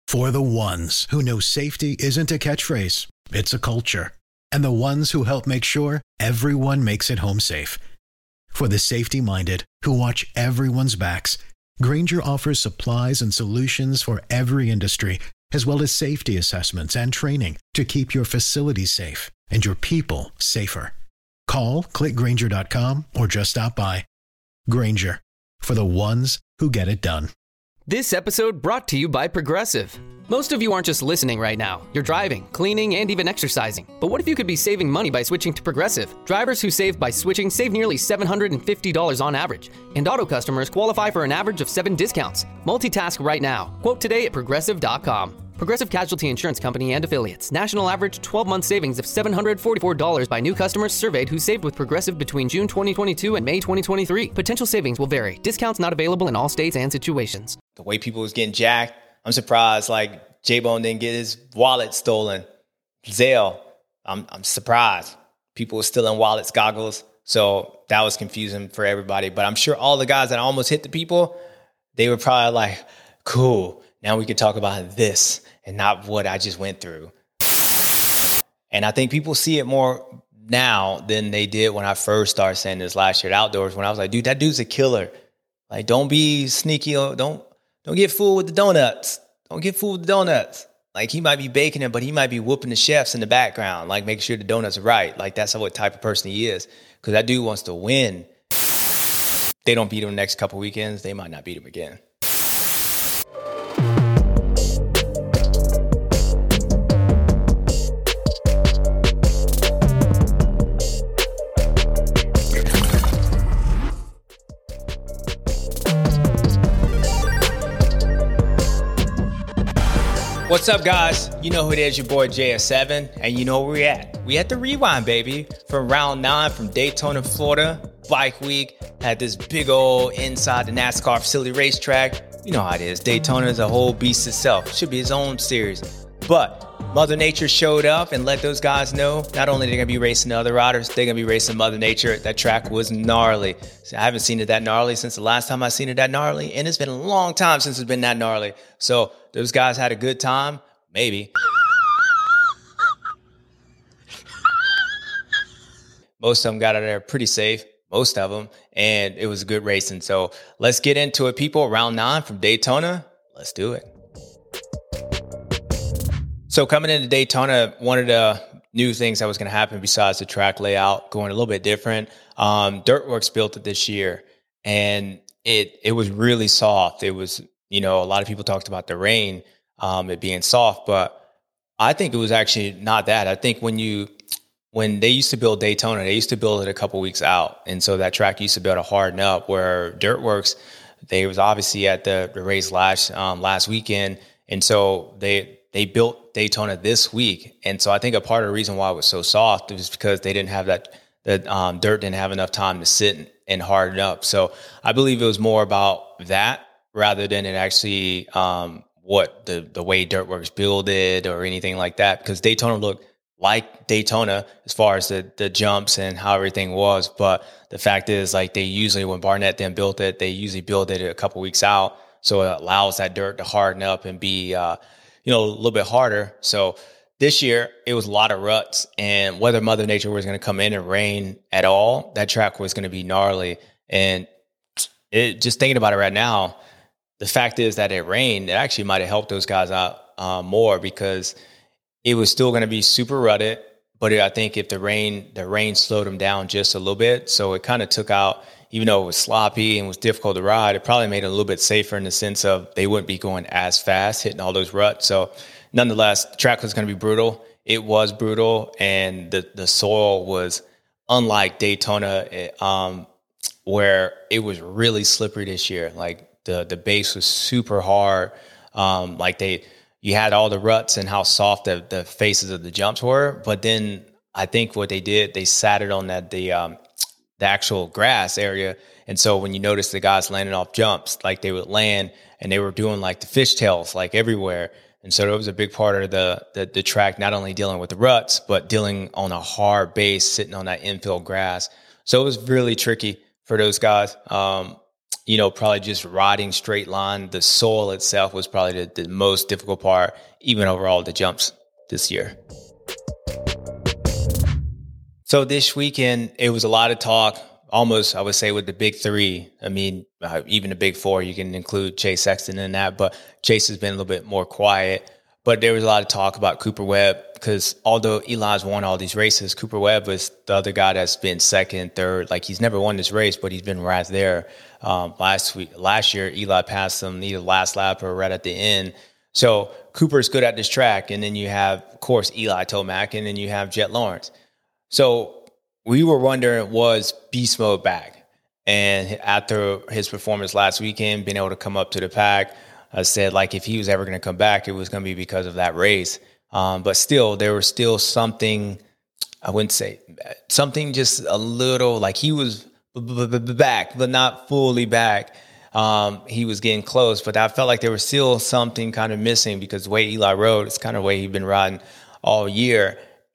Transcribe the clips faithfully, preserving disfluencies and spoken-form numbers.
For the ones who know safety isn't a catchphrase, it's a culture. And the ones who help make sure everyone makes it home safe. For the safety-minded who watch everyone's backs, Grainger offers supplies and solutions for every industry, as well as safety assessments and training to keep your facilities safe and your people safer. Call, click Grainger dot com, or just stop by. Grainger, for the ones who get it done. This episode brought to you by Progressive. Most of you aren't just listening right now. You're driving, cleaning, and even exercising. But what if you could be saving money by switching to Progressive? Drivers who save by switching save nearly seven hundred fifty dollars on average. And auto customers qualify for an average of seven discounts. Multitask right now. Quote today at progressive dot com. Progressive Casualty Insurance Company and Affiliates. National average twelve-month savings of seven hundred forty-four dollars by new customers surveyed who saved with Progressive between June twenty twenty-two and May twenty twenty-three. Potential savings will vary. Discounts not available in all states and situations. The way people was getting jacked, I'm surprised like J-Bone didn't get his wallet stolen. Zale, I'm I'm surprised. People were stealing wallets, goggles. So that was confusing for everybody. But I'm sure all the guys that almost hit the people, they were probably like, cool, now we can talk about this and not what I just went through. And I think people see it more now than they did when I first started saying this last year at Outdoors, when I was like, dude, that dude's a killer. Like, don't be sneaky. Don't, don't get fooled with the donuts. Don't get fooled with the donuts. Like, he might be baking it, but he might be whooping the chefs in the background, like making sure the donuts are right. Like, that's what type of person he is. Because that dude wants to win. If they don't beat him the next couple weekends, they might not beat him again. What's up, guys? You know who it is, your boy J S seven, and you know where we at. We at the Rewind, baby, from round nine from Daytona, Florida. Bike week, had this big old inside the NASCAR facility racetrack. You know how it is. Daytona is a whole beast itself. Should be its own series. But Mother Nature showed up and let those guys know not only they're going to be racing the other riders, they're going to be racing Mother Nature. That track was gnarly. I haven't seen it that gnarly since the last time I seen it that gnarly, and it's been a long time since it's been that gnarly. So those guys had a good time. Maybe. Most of them got out of there pretty safe. Most of them. And it was good racing. So let's get into it, people. Round nine from Daytona. Let's do it. So coming into Daytona, one of the new things that was going to happen besides the track layout going a little bit different, um, Dirtworks built it this year. And it it was really soft. It was, you know, a lot of people talked about the rain, um, it being soft, but I think it was actually not that. I think when you, when they used to build Daytona, they used to build it a couple weeks out. And so that track used to be able to harden up, where Dirtworks, they was obviously at the, the race last, um, last weekend. And so they, they built Daytona this week. And so I think a part of the reason why it was so soft was because they didn't have that, that um, dirt didn't have enough time to sit and, and harden up. So I believe it was more about that rather than it actually, um, what the, the way Dirtworks build it or anything like that, because Daytona looked like Daytona as far as the, the jumps and how everything was. But the fact is, like, they usually, when Barnett then built it, they usually build it a couple weeks out. So it allows that dirt to harden up and be, uh, you know, a little bit harder. So this year it was a lot of ruts, and whether Mother Nature was going to come in and rain at all, that track was going to be gnarly. And it, just thinking about it right now, the fact is that it rained, it actually might have helped those guys out uh, more, because it was still going to be super rutted. But it, I think if the rain, the rain slowed them down just a little bit. So it kind of took out, even though it was sloppy and was difficult to ride, it probably made it a little bit safer in the sense of they wouldn't be going as fast, hitting all those ruts. So nonetheless, the track was going to be brutal. It was brutal. And the, the soil was unlike Daytona, it, um, where it was really slippery this year. Like, The the base was super hard. Um, like they, you had all the ruts and how soft the, the faces of the jumps were. But then I think what they did, they sat it on that the um, the actual grass area. And so when you notice the guys landing off jumps, like they would land and they were doing like the fishtails like everywhere. And so it was a big part of the, the the track, not only dealing with the ruts, but dealing on a hard base, sitting on that infield grass. So it was really tricky for those guys. Um, you know, probably just riding straight line. The soil itself was probably the, the most difficult part, even overall the jumps this year. So this weekend, it was a lot of talk, almost, I would say, with the big three. I mean, uh, even the big four, you can include Chase Sexton in that, but Chase has been a little bit more quiet. But there was a lot of talk about Cooper Webb, because although Eli's won all these races, Cooper Webb was the other guy that's been second, third. Like, he's never won this race, but he's been right there. Um, last week, last year, Eli passed him either last lap or right at the end. So Cooper's good at this track. And then you have, of course, Eli Tomac, and then you have Jett Lawrence. So we were wondering, was Beast Mode back? And after his performance last weekend, being able to come up to the pack, I said, like, if he was ever going to come back, it was going to be because of that race. Um, but still, there was still something, I wouldn't say, something just a little, like he was back, but not fully back. Um, he was getting close, but I felt like there was still something kind of missing, because the way Eli rode, it's kind of the way he'd been riding all year.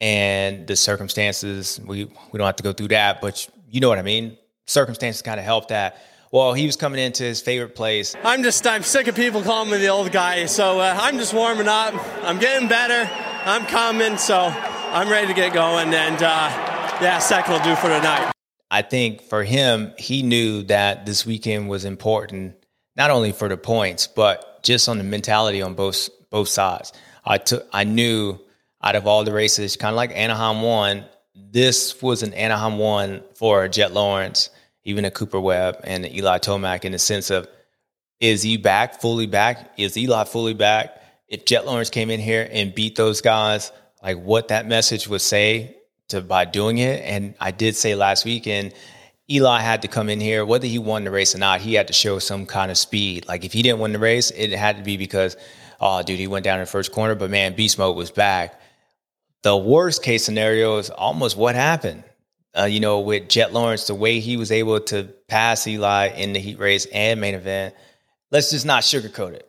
And the circumstances, we, we don't have to go through that, but you know what I mean? Circumstances kind of helped that. Well, he was coming into his favorite place. I'm just, I'm sick of people calling me the old guy, so uh, I'm just warming up. I'm getting better. I'm coming, so I'm ready to get going. And, uh, yeah, second will do for tonight. I think for him, he knew that this weekend was important, not only for the points, but just on the mentality on both both sides. I took, I knew out of all the races, kind of like Anaheim one, this was an Anaheim one for Jett Lawrence, even a Cooper Webb and Eli Tomac, in the sense of, is he back, fully back? Is Eli fully back? If Jett Lawrence came in here and beat those guys, like what that message would say to by doing it. And I did say last weekend, Eli had to come in here, whether he won the race or not, he had to show some kind of speed. Like if he didn't win the race, it had to be because, oh, dude, he went down in the first corner, but man, Beast Mode was back. The worst case scenario is almost what happened. Uh, you know, with Jett Lawrence, the way he was able to pass Eli in the heat race and main event, let's just not sugarcoat it.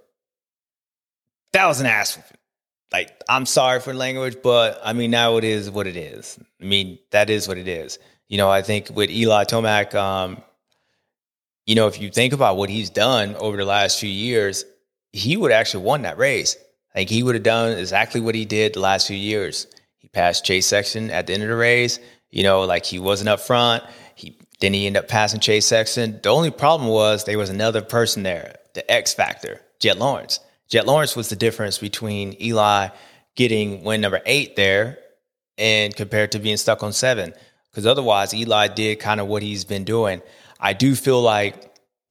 That was an ass whooping. Like, I'm sorry for the language, but I mean, now it is what it is. I mean, that is what it is. You know, I think with Eli Tomac, um, you know, if you think about what he's done over the last few years, he would have actually won that race. Like, he would have done exactly what he did the last few years. He passed Chase Sexton at the end of the race. You know, like he wasn't up front. He then he ended up passing Chase Sexton. The only problem was there was another person there, the X factor, Jett Lawrence. Jett Lawrence was the difference between Eli getting win number eight there and compared to being stuck on seven. Because otherwise, Eli did kind of what he's been doing. I do feel like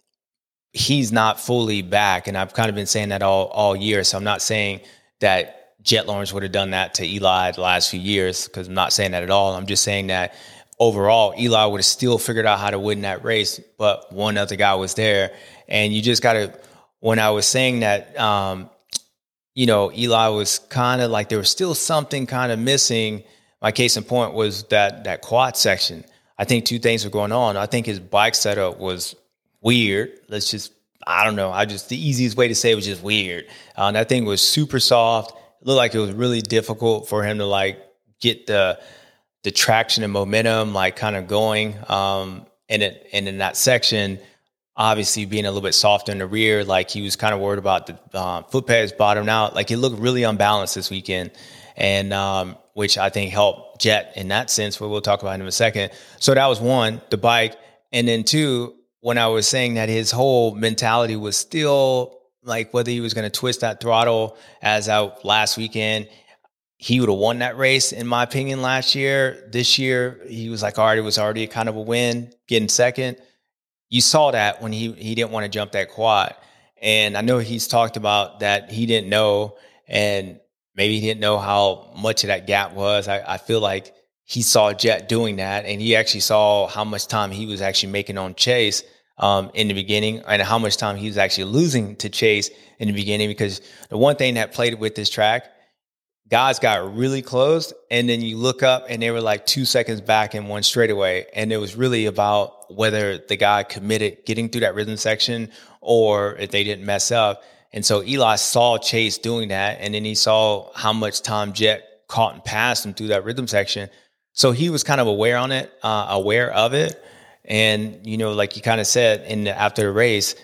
he's not fully back, and I've kind of been saying that all, all year. So I'm not saying that Jett Lawrence would have done that to Eli the last few years, because I'm not saying that at all. I'm just saying that overall, Eli would have still figured out how to win that race, but one other guy was there. And you just got to, when I was saying that, um, you know, Eli was kind of like there was still something kind of missing. My case in point was that that quad section. I think two things were going on. I think his bike setup was weird. Let's just, I don't know. I just, the easiest way to say it was just weird. Uh, that thing was super soft. It looked like it was really difficult for him to like get the the traction and momentum like kind of going. Um, and it and in that section, obviously being a little bit softer in the rear, like he was kind of worried about the uh, foot pads bottoming out. Like it looked really unbalanced this weekend, and um, which I think helped Jett in that sense. But we'll talk about it in a second. So that was one, the bike, and then two, when I was saying that his whole mentality was still like whether he was going to twist that throttle as out last weekend, he would have won that race, in my opinion, last year. This year, he was like, all right, it was already kind of a win, getting second. You saw that when he, he didn't want to jump that quad. And I know he's talked about that he didn't know, and maybe he didn't know how much of that gap was. I, I feel like he saw Jett doing that, and he actually saw how much time he was actually making on Chase Um, in the beginning, and how much time he was actually losing to Chase in the beginning. Because the one thing that played with this track, guys got really close, and then you look up and they were like two seconds back in one straightaway. And it was really about whether the guy committed getting through that rhythm section or if they didn't mess up. And so Eli saw Chase doing that, and then he saw how much time Jett caught and passed him through that rhythm section. So he was kind of aware on it, uh, aware of it. And, you know, like you kind of said in the, after the race,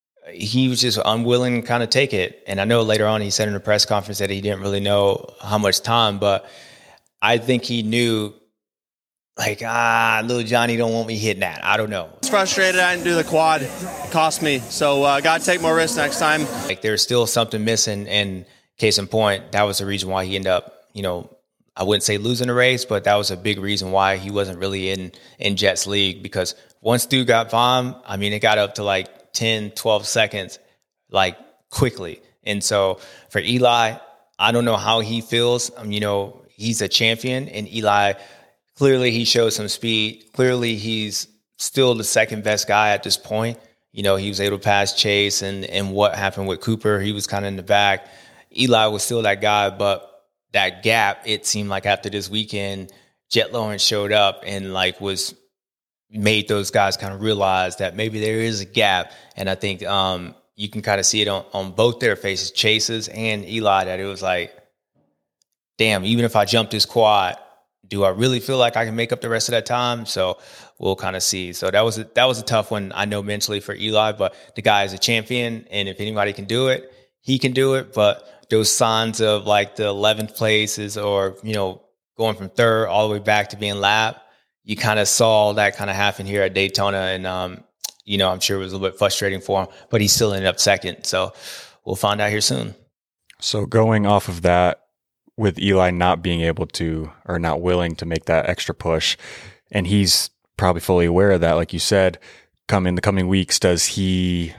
he was just unwilling to kind of take it. And I know later on he said in a press conference that he didn't really know how much time, but I think he knew, like, ah, little Johnny don't want me hitting that. I don't know. I was frustrated I didn't do the quad. It cost me. So I uh, got to take more risks next time. Like, there's still something missing. And case in point, that was the reason why he ended up, you know, I wouldn't say losing the race, but that was a big reason why he wasn't really in, in Jets league, because once dude got Vom, I mean, it got up to like ten, twelve seconds, like quickly. And so for Eli, I don't know how he feels. Um, you know, he's a champion, and Eli, clearly he showed some speed. Clearly he's still the second best guy at this point. You know, he was able to pass Chase, and, and what happened with Cooper, he was kind of in the back. Eli was still that guy, but that gap, it seemed like after this weekend, Jet Lawrence showed up and like was made those guys kind of realize that maybe there is a gap. And I think um, you can kind of see it on, on both their faces, Chase's and Eli, that it was like, damn, even if I jump this quad, do I really feel like I can make up the rest of that time? So we'll kind of see. So that was a, that was a tough one, I know, mentally for Eli, but the guy is a champion, and if anybody can do it, he can do it. But those signs of like the eleventh places, or, you know, going from third all the way back to being lap, you kind of saw that kind of happen here at Daytona. And, um, you know, I'm sure it was a little bit frustrating for him, but he still ended up second. So we'll find out here soon. So going off of that, with Eli not being able to, or not willing to make that extra push, and he's probably fully aware of that, like you said, come in the coming weeks, does he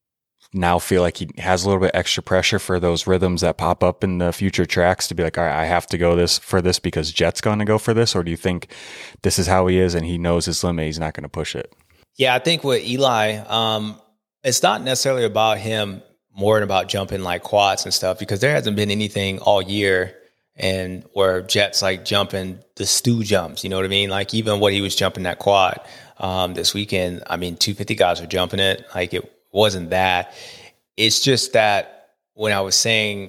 now feel like he has a little bit extra pressure for those rhythms that pop up in the future tracks to be like, all right, I have to go this for this because Jet's going to go for this? Or do you think this is how he is and he knows his limit, he's not going to push it? Yeah, I think with Eli, um, it's not necessarily about him more than about jumping like quads and stuff, because there hasn't been anything all year and where Jet's like jumping the stew jumps, you know what I mean? Like even what he was jumping that quad um, this weekend, I mean, two fifty guys were jumping it. Like it wasn't that. It's just that when I was saying,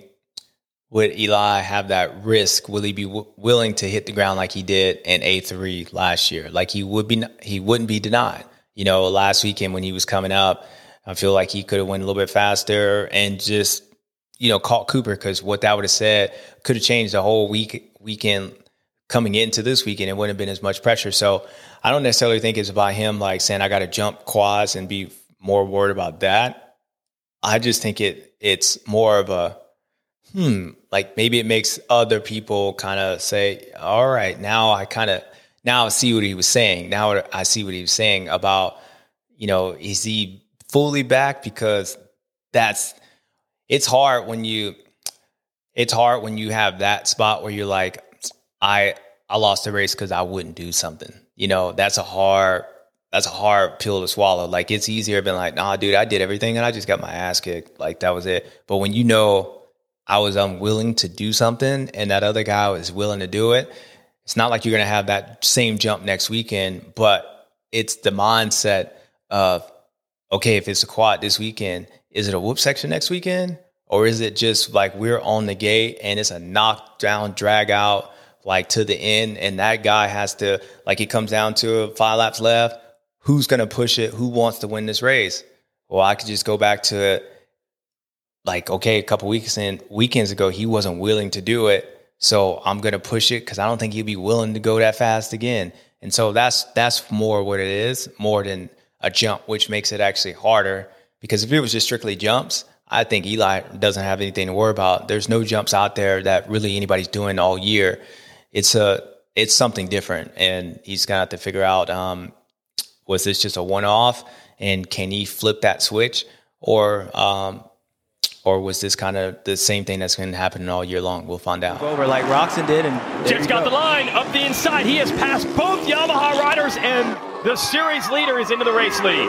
would Eli have that risk? Will he be w- willing to hit the ground like he did in A three last year? Like he would be, he wouldn't be denied. You know, last weekend when he was coming up, I feel like he could have went a little bit faster and just, you know, caught Cooper, because what that would have said could have changed the whole week weekend coming into this weekend. It wouldn't have been as much pressure. So I don't necessarily think it's about him like saying I got to jump quads and be more worried about that. I just think it it's more of a, hmm, like maybe it makes other people kind of say, all right, now I kind of, now I see what he was saying. Now I see what he was saying about, you know, is he fully back? Because that's, it's hard when you, it's hard when you have that spot where you're like, I, I lost the race because I wouldn't do something. You know, that's a hard, that's a hard pill to swallow. Like it's easier being like, nah, dude, I did everything and I just got my ass kicked. Like that was it. But when you know I was unwilling to do something and that other guy was willing to do it, it's not like you're going to have that same jump next weekend, but it's the mindset of, okay, if it's a quad this weekend, is it a whoop section next weekend? Or is it just like we're on the gate and it's a knockdown, drag out, like to the end, and that guy has to, like it comes down to five laps left, who's going to push it? Who wants to win this race? Well, I could just go back to like, okay, a couple weeks in, weekends ago, he wasn't willing to do it. So I'm going to push it because I don't think he'll be willing to go that fast again. And so that's that's more what it is, more than a jump, which makes it actually harder. Because if it was just strictly jumps, I think Eli doesn't have anything to worry about. There's no jumps out there that really anybody's doing all year. It's a it's something different, and he's going to have to figure out, um, was this just a one-off, and can he flip that switch, or um, or was this kind of the same thing that's going to happen all year long? We'll find out. Over like Roczen did, and Jet's got the line up the inside. He has passed both Yamaha riders, and the series leader is into the race lead.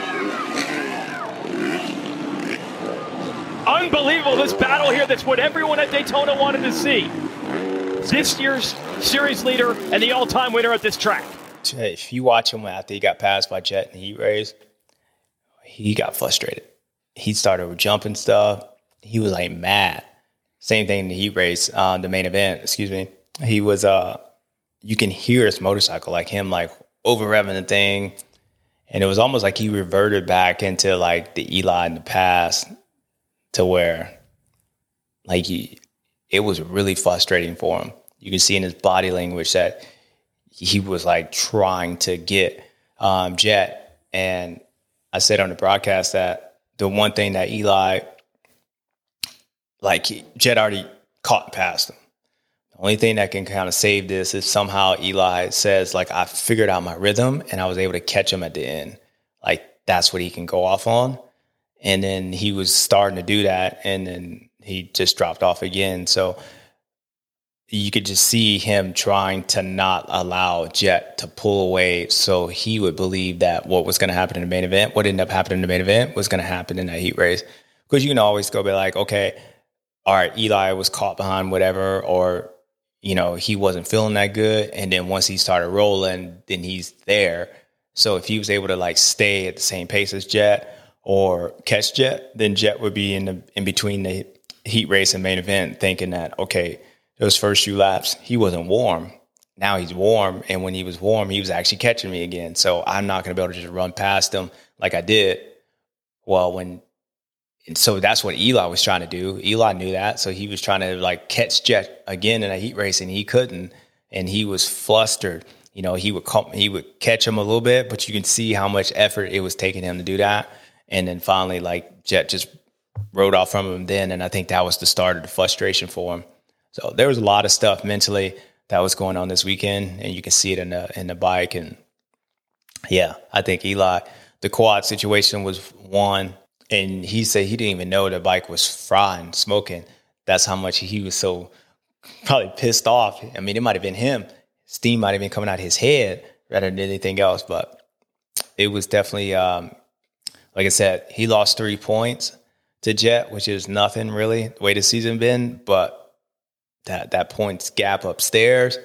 Unbelievable, this battle here. That's what everyone at Daytona wanted to see. This year's series leader and the all-time winner at this track. If you watch him after he got passed by Jet in the heat race, he got frustrated. He started jumping stuff. He was like mad. Same thing in the heat race, uh, the main event, excuse me. He was, uh, you can hear his motorcycle, like him, like over revving the thing. And it was almost like he reverted back into like the Eli in the past, to where like he, it was really frustrating for him. You can see in his body language that he was like trying to get um, Jet. And I said on the broadcast that the one thing that Eli, like Jet already caught past him. The only thing that can kind of save this is somehow Eli says, like, I figured out my rhythm and I was able to catch him at the end. Like, that's what he can go off on. And then he was starting to do that, and then he just dropped off again. So you could just see him trying to not allow Jet to pull away, so he would believe that what was going to happen in the main event, what ended up happening in the main event, was going to happen in that heat race. Because you can always go be like, okay, all right, Eli was caught behind whatever, or, you know, he wasn't feeling that good. And then once he started rolling, then he's there. So if he was able to like stay at the same pace as Jet or catch Jet, then Jet would be in the in between the heat race and main event thinking that, okay, those first few laps, he wasn't warm. Now he's warm. And when he was warm, he was actually catching me again. So I'm not going to be able to just run past him like I did. Well, when, and so that's what Eli was trying to do. Eli knew that. So he was trying to like catch Jet again in a heat race, and he couldn't. And he was flustered. You know, he would come, he would catch him a little bit, but you can see how much effort it was taking him to do that. And then finally, like, Jet just rode off from him then. And I think that was the start of the frustration for him. So there was a lot of stuff mentally that was going on this weekend, and you can see it in the in the bike. And yeah, I think Eli, the quad situation was one, and he said he didn't even know the bike was frying, smoking. That's how much he was so probably pissed off. I mean, it might have been him. Steam might have been coming out his head rather than anything else, but it was definitely, um, like I said, he lost three points to Jet, which is nothing really the way the season been, but that that points gap upstairs,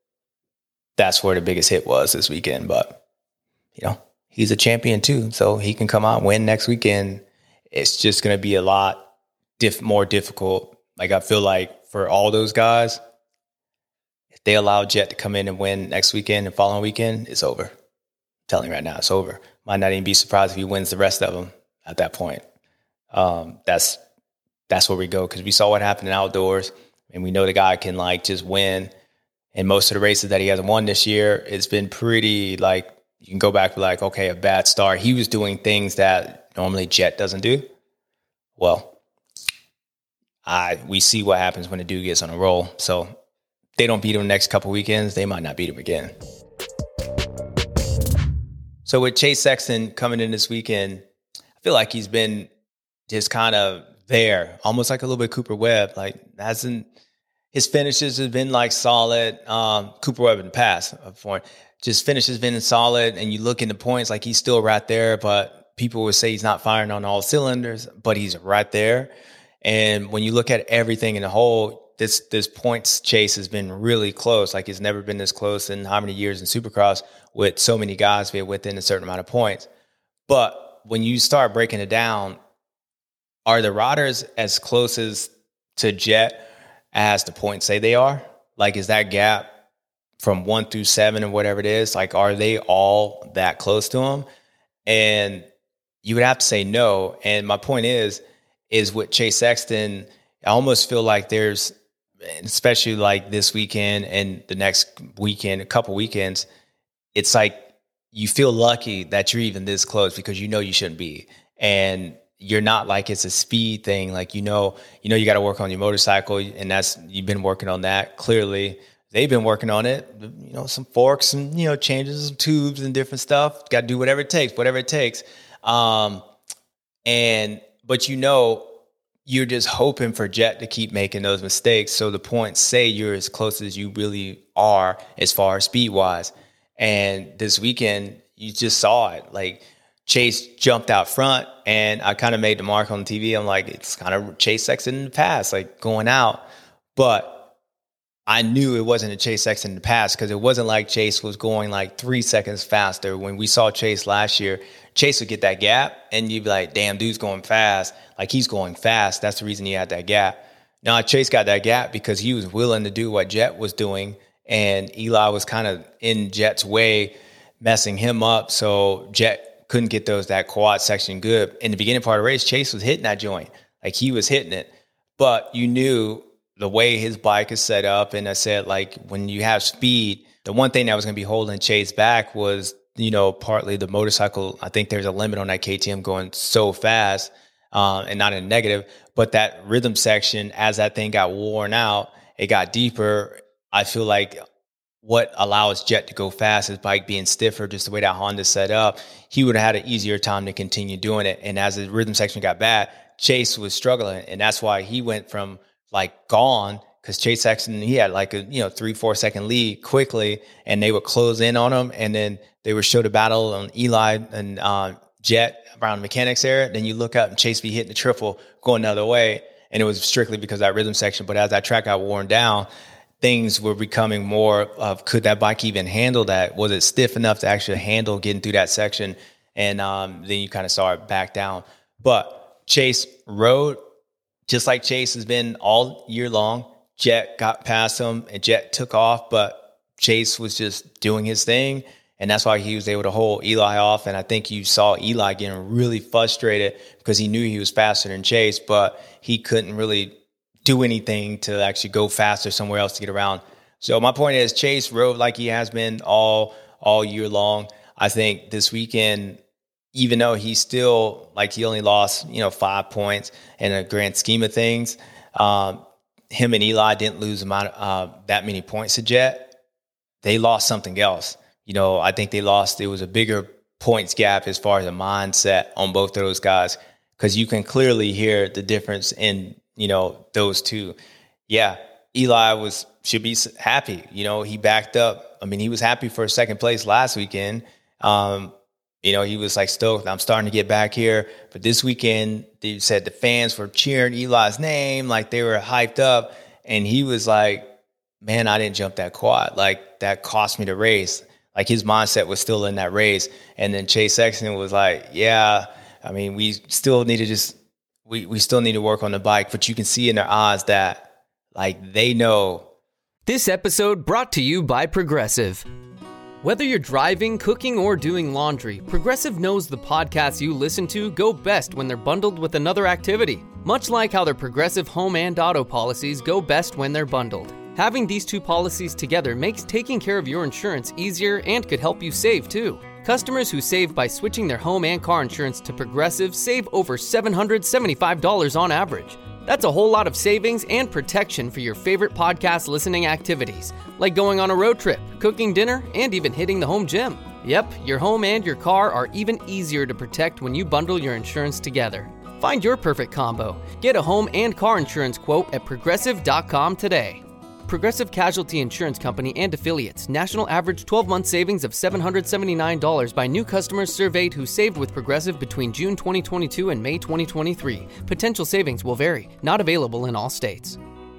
that's where the biggest hit was this weekend. But, you know, he's a champion too, so he can come out and win next weekend. It's just going to be a lot diff- more difficult. Like, I feel like for all those guys, if they allow Jet to come in and win next weekend and following weekend, it's over. I'm telling you right now, it's over. Might not even be surprised if he wins the rest of them at that point. Um, that's that's where we go, because we saw what happened in outdoors. And we know the guy can like just win. And most of the races that he hasn't won this year, it's been pretty like, you can go back to like, okay, a bad start. He was doing things that normally Jet doesn't do. Well, I we see what happens when the dude gets on a roll. So if they don't beat him the next couple weekends, they might not beat him again. So with Chase Sexton coming in this weekend, I feel like he's been just kind of there, almost like a little bit Cooper Webb. Like, hasn't his finishes have been like solid. Um, Cooper Webb in the past, before, just finishes been solid, and you look into points, like he's still right there. But people would say he's not firing on all cylinders, but he's right there. And when you look at everything in the whole, this this points chase has been really close. Like, it's never been this close in how many years in Supercross with so many guys being within a certain amount of points. But when you start breaking it down, are the riders as close as to Jet as the points say they are? Like, is that gap from one through seven or whatever it is, like, are they all that close to him? And you would have to say no. And my point is, is with Chase Sexton, I almost feel like there's, especially like this weekend and the next weekend, a couple weekends, it's like you feel lucky that you're even this close, because you know you shouldn't be. And you're not like it's a speed thing. Like, you know, you know, you got to work on your motorcycle, and that's, you've been working on that. Clearly they've been working on it, you know, some forks and, you know, changes, some tubes and different stuff. Got to do whatever it takes, whatever it takes. Um, and, but you know, you're just hoping for Jet to keep making those mistakes. So the points say you're as close as you really are as far as speed wise. And this weekend you just saw it. Like, Chase jumped out front, and I kind of made the mark on the T V. I'm like, it's kind of Chase Sexton in the past, like going out. But I knew it wasn't a Chase Sexton in the past, because it wasn't like Chase was going like three seconds faster. When we saw Chase last year, Chase would get that gap, and you'd be like, damn, dude's going fast. Like, he's going fast. That's the reason he had that gap. Now, Chase got that gap because he was willing to do what Jet was doing, and Eli was kind of in Jet's way, messing him up. So Jet couldn't get those that quad section good. In the beginning part of the race, Chase was hitting that joint. Like he was hitting it. But you knew the way his bike is set up. And I said, like, when you have speed, the one thing that was going to be holding Chase back was, you know, partly the motorcycle. I think there's a limit on that K T M going so fast, um, and not in a negative, but that rhythm section, as that thing got worn out, it got deeper. I feel like what allows Jet to go fast, his bike being stiffer, just the way that Honda's set up, he would have had an easier time to continue doing it. And as the rhythm section got bad, Chase was struggling. And that's why he went from like gone, because Chase Sexton, he had like a, you know, three, four second lead quickly, and they would close in on him. And then they would show the battle on Eli and uh, Jet around the mechanics area. Then you look up and Chase be hitting the triple going the other way. And it was strictly because of that rhythm section. But as that track got worn down, things were becoming more of, could that bike even handle that? Was it stiff enough to actually handle getting through that section? And um, then you kind of saw it back down. But Chase rode just like Chase has been all year long. Jet got past him and Jet took off, but Chase was just doing his thing. And that's why he was able to hold Eli off. And I think you saw Eli getting really frustrated because he knew he was faster than Chase, but he couldn't really do anything to actually go faster somewhere else to get around. So my point is Chase rode like he has been all, all year long. I think this weekend, even though he's still like he only lost, you know, five points in a grand scheme of things, um, him and Eli didn't lose amount of, uh, that many points to Jet. They lost something else. You know, I think they lost, it was a bigger points gap as far as the mindset on both of those guys, because you can clearly hear the difference in, you know, those two. Yeah, Eli was should be happy. You know, he backed up. I mean, he was happy for second place last weekend. Um, you know, he was like stoked. I'm starting to get back here. But this weekend, they said the fans were cheering Eli's name, like they were hyped up. And he was like, man, I didn't jump that quad. Like, that cost me the race. Like, his mindset was still in that race. And then Chase Sexton was like, yeah, I mean, we still need to just, we, we still need to work on the bike. But you can see in their eyes that, like, they know. This episode brought to you by Progressive. Whether you're driving, cooking, or doing laundry, Progressive knows the podcasts you listen to go best when they're bundled with another activity. Much like how their Progressive home and auto policies go best when they're bundled. Having these two policies together makes taking care of your insurance easier and could help you save too. Customers who save by switching their home and car insurance to Progressive save over seven hundred seventy-five dollars on average. That's a whole lot of savings and protection for your favorite podcast listening activities, like going on a road trip, cooking dinner, and even hitting the home gym. Yep, your home and your car are even easier to protect when you bundle your insurance together. Find your perfect combo. Get a home and car insurance quote at progressive dot com today. Progressive Casualty Insurance Company and Affiliates. National average twelve-month savings of seven hundred seventy-nine dollars by new customers surveyed who saved with Progressive between June twenty twenty-two and May twenty twenty-three. Potential savings will vary. Not available in all states.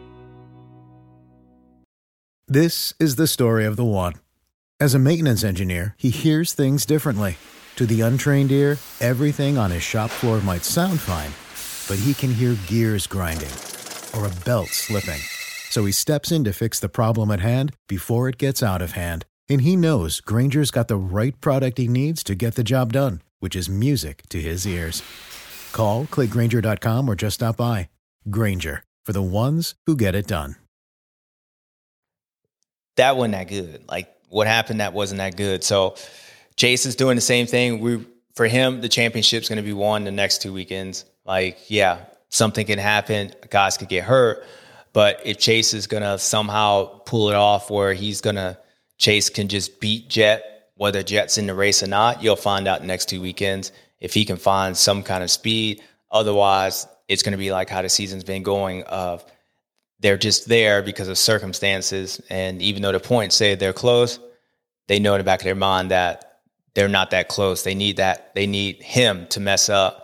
This is the story of the one. As a maintenance engineer, he hears things differently. To the untrained ear, everything on his shop floor might sound fine, but he can hear gears grinding or a belt slipping. So he steps in to fix the problem at hand before it gets out of hand. And he knows Grainger's got the right product he needs to get the job done, which is music to his ears. Call, click Grainger dot com, or just stop by. Grainger, for the ones who get it done. That wasn't that good. Like, what happened that wasn't that good. So Chase is doing the same thing. We, for him, the championship's going to be won the next two weekends. Like, yeah, something can happen. Guys could get hurt. But if Chase is going to somehow pull it off where he's going to, Chase can just beat Jet, whether Jet's in the race or not, you'll find out the next two weekends if he can find some kind of speed. Otherwise, it's going to be like how the season's been going of they're just there because of circumstances. And even though the points say they're close, they know in the back of their mind that they're not that close. They need that. They need him to mess up.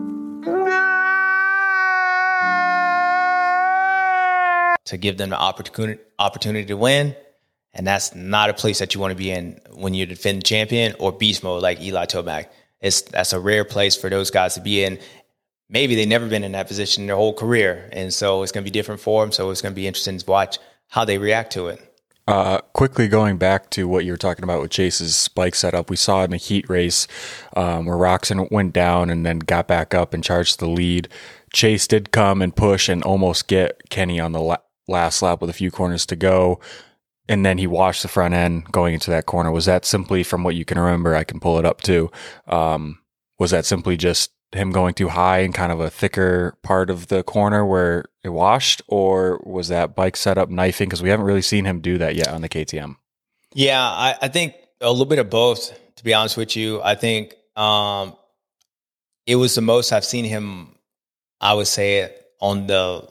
To give them the opportunity opportunity to win. And that's not a place that you want to be in when you're defending champion or beast mode like Eli Tomac. It's that's a rare place for those guys to be in. Maybe they've never been in that position in their whole career. And so it's going to be different for them. So it's going to be interesting to watch how they react to it. Uh, quickly going back to what you were talking about with Chase's spike setup, we saw in the heat race um, where Roczen went down and then got back up and charged the lead. Chase did come and push and almost get Kenny on the la- last lap with a few corners to go, and then he washed the front end going into that corner. Was that simply, from what you can remember, I can pull it up too, um, was that simply just him going too high in kind of a thicker part of the corner where it washed, or was that bike setup knifing? Because we haven't really seen him do that yet on the K T M. Yeah, I, I think a little bit of both, to be honest with you. I think um, it was the most I've seen him, I would say, on the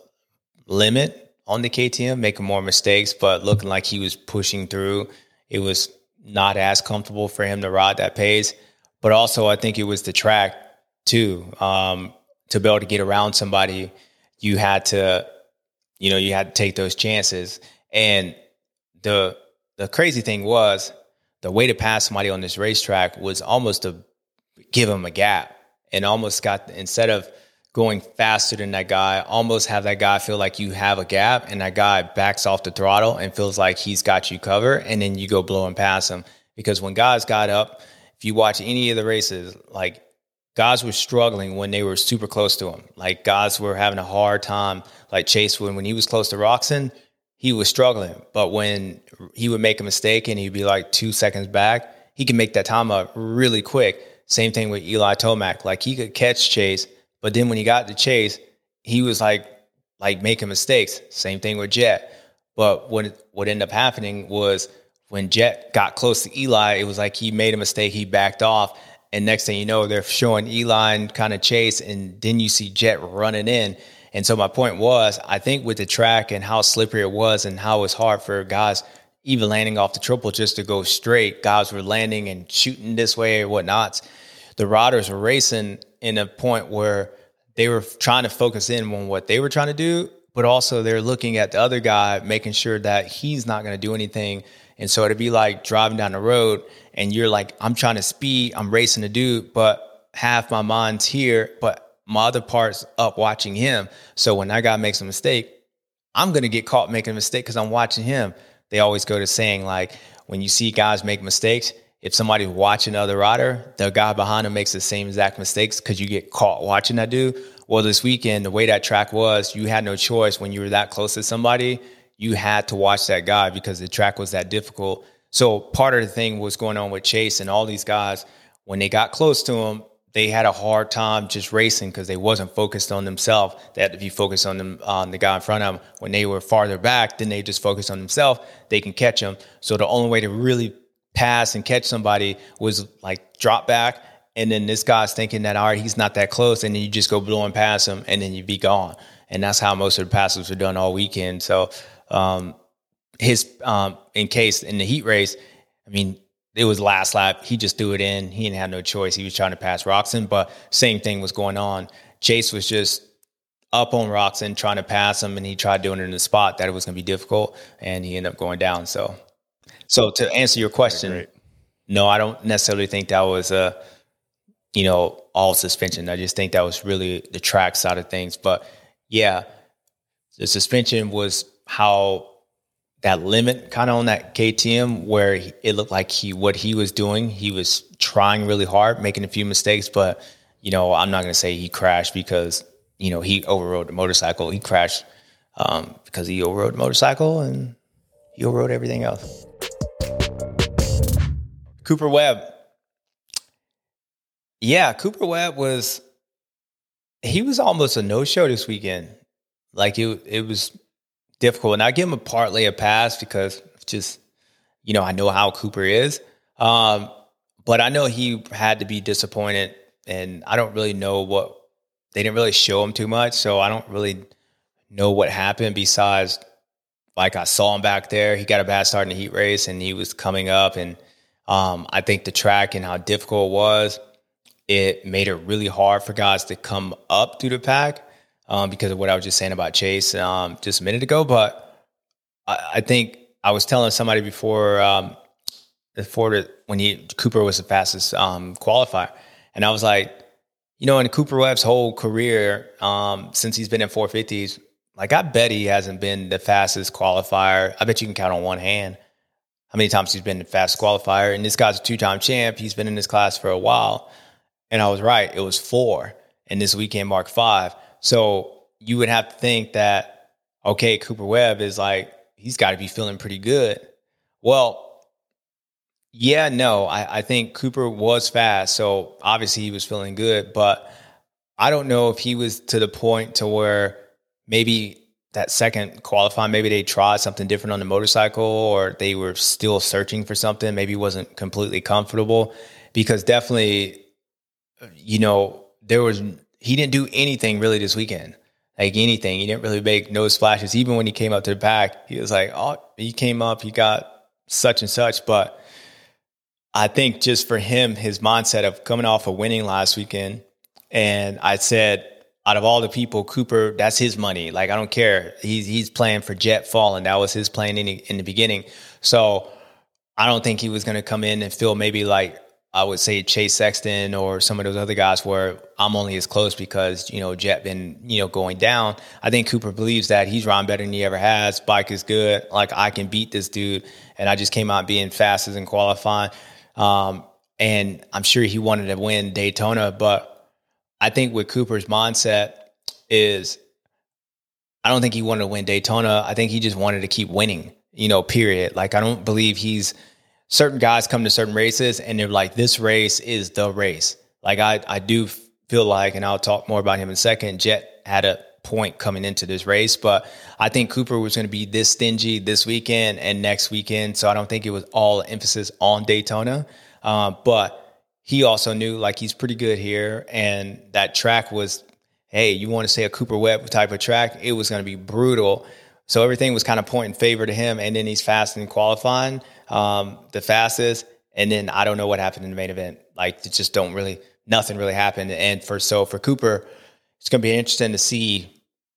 limit on the K T M, making more mistakes, but looking like he was pushing through. It was not as comfortable for him to ride that pace. But also, I think it was the track, too. Um, to be able to get around somebody, you had to, you know, you had to take those chances. And the the crazy thing was, the way to pass somebody on this racetrack was almost to give him a gap, and almost got, instead of going faster than that guy, almost have that guy feel like you have a gap, and that guy backs off the throttle and feels like he's got you covered, and then you go blowing past him. Because when guys got up, if you watch any of the races, like, guys were struggling when they were super close to him. Like, guys were having a hard time. Like Chase, when, when he was close to Roczen, he was struggling. But when he would make a mistake and he'd be like two seconds back, he could make that time up really quick. Same thing with Eli Tomac. Like, he could catch Chase, but then when he got to Chase, he was like like making mistakes. Same thing with Jet. But what what ended up happening was, when Jet got close to Eli, it was like he made a mistake, he backed off. And next thing you know, they're showing Eli and kind of Chase, and then you see Jet running in. And so my point was, I think with the track and how slippery it was and how it was hard for guys, even landing off the triple, just to go straight, guys were landing and shooting this way or whatnot. The riders were racing in a point where they were trying to focus in on what they were trying to do, but also they're looking at the other guy, making sure that he's not going to do anything. And so it'd be like driving down the road and you're like, I'm trying to speed, I'm racing the dude, but half my mind's here, but my other part's up watching him. So when that guy makes a mistake, I'm going to get caught making a mistake because I'm watching him. They always go to saying, like, when you see guys make mistakes, if somebody's watching the other rider, the guy behind him makes the same exact mistakes because you get caught watching that dude. Well, this weekend, the way that track was, you had no choice. When you were that close to somebody, you had to watch that guy because the track was that difficult. So part of the thing was going on with Chase and all these guys. When they got close to him, they had a hard time just racing because they wasn't focused on themselves. They had to be focused on them, on the guy in front of them. When they were farther back, then they just focused on themselves. They can catch them. So the only way to really pass and catch somebody was like drop back. And then this guy's thinking that, all right, he's not that close. And then you just go blowing past him and then you be gone. And that's how most of the passes were done all weekend. So um, his, um, in case in the heat race, I mean, it was last lap. He just threw it in. He didn't have no choice. He was trying to pass Roczen, but same thing was going on. Chase was just up on Roczen trying to pass him, and he tried doing it in the spot that it was going to be difficult, and he ended up going down. So, so to answer your question, no, I don't necessarily think that was a, you know, all suspension. I just think that was really the track side of things. But yeah, the suspension was how that limit kind of on that K T M where it looked like he, what he was doing, he was trying really hard, making a few mistakes, but, you know, I'm not going to say he crashed because, you know, he overrode the motorcycle. He crashed um, because he overrode the motorcycle and he overrode everything else. Cooper Webb. Yeah, Cooper Webb was, he was almost a no-show this weekend. Like it, it was difficult. And I give him a partly a pass because just, you know, I know how Cooper is. Um, but I know he had to be disappointed, and I don't really know what, they didn't really show him too much. So I don't really know what happened besides, like, I saw him back there. He got a bad start in the heat race and he was coming up. And um, I think the track and how difficult it was, it made it really hard for guys to come up through the pack. Um, because of what I was just saying about Chase um, just a minute ago. But I, I think I was telling somebody before, um, before the, when he, Cooper was the fastest um, qualifier. And I was like, you know, in Cooper Webb's whole career, um, since he's been in four fifties, like I bet he hasn't been the fastest qualifier. I bet you can count on one hand. how many times he's been in fast qualifier. And this guy's a two-time champ. He's been in this class for a while. And I was right. It was four. And this weekend marked five. So you would have to think that, okay, Cooper Webb is like, he's got to be feeling pretty good. Well, yeah, no, I, I think Cooper was fast. So obviously he was feeling good. But I don't know if he was to the point to where maybe that second qualifying, maybe they tried something different on the motorcycle, or they were still searching for something. Maybe he wasn't completely comfortable, because definitely, you know, there was, he didn't do anything really this weekend, like anything. He didn't really make no splashes. Even when he came up to the back, he was like, oh, he came up, he got such and such. But I think just for him, his mindset of coming off of winning last weekend, and I said, out of all the people, Cooper, that's his money. Like, I don't care. He's he's playing for Jet Fallen. That was his plan in, in the beginning. So I don't think he was going to come in and feel maybe like, I would say, Chase Sexton or some of those other guys where I'm only as close because, you know, Jet been, you know, going down. I think Cooper believes that he's riding better than he ever has. Bike is good. Like, I can beat this dude. And I just came out being fastest in qualifying. Um, and I'm sure he wanted to win Daytona, but I think with Cooper's mindset is, I don't think he wanted to win Daytona. I think he just wanted to keep winning, you know, period. Like, I don't believe he's, certain guys come to certain races and they're like, this race is the race. Like, I, I do feel like, and I'll talk more about him in a second, Jet had a point coming into this race, but I think Cooper was going to be this stingy this weekend and next weekend. So I don't think it was all emphasis on Daytona. Um, but he also knew, like, he's pretty good here. And that track was, hey, you want to say a Cooper Webb type of track, it was going to be brutal. So everything was kind of pointing favor to him. And then he's fast in qualifying, um, the fastest. And then I don't know what happened in the main event. Like, it just don't really, nothing really happened. And for, so for Cooper, it's going to be interesting to see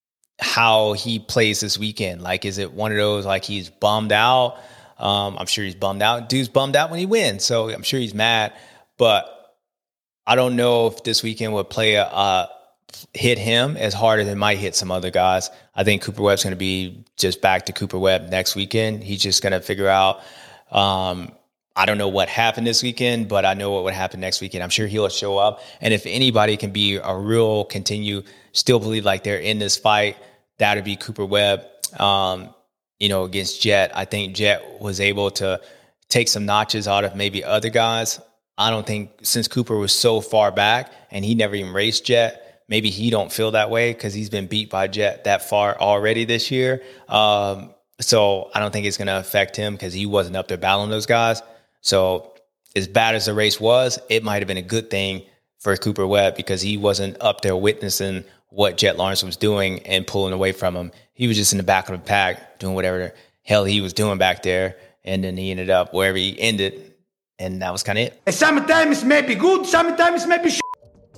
how he plays this weekend. Like, is it one of those, like, he's bummed out? Um, I'm sure he's bummed out. Dude's bummed out when he wins. So I'm sure he's mad. But I don't know if this weekend would play a, uh, hit him as hard as it might hit some other guys. I think Cooper Webb's going to be just back to Cooper Webb next weekend. He's just going to figure out, um, I don't know what happened this weekend, but I know what would happen next weekend. I'm sure he'll show up. And if anybody can be a real continue, still believe like they're in this fight, that would be Cooper Webb, um, you know, against Jet. I think Jet was able to take some notches out of maybe other guys. I don't think, since Cooper was so far back and he never even raced Jet, maybe he don't feel that way because he's been beat by Jet that far already this year. Um, so I don't think it's going to affect him because he wasn't up there battling those guys. So as bad as the race was, it might have been a good thing for Cooper Webb because he wasn't up there witnessing what Jet Lawrence was doing and pulling away from him. He was just in the back of the pack doing whatever the hell he was doing back there. And then he ended up wherever he ended. And that was kind of it. Sometimes maybe good, sometimes maybe shit.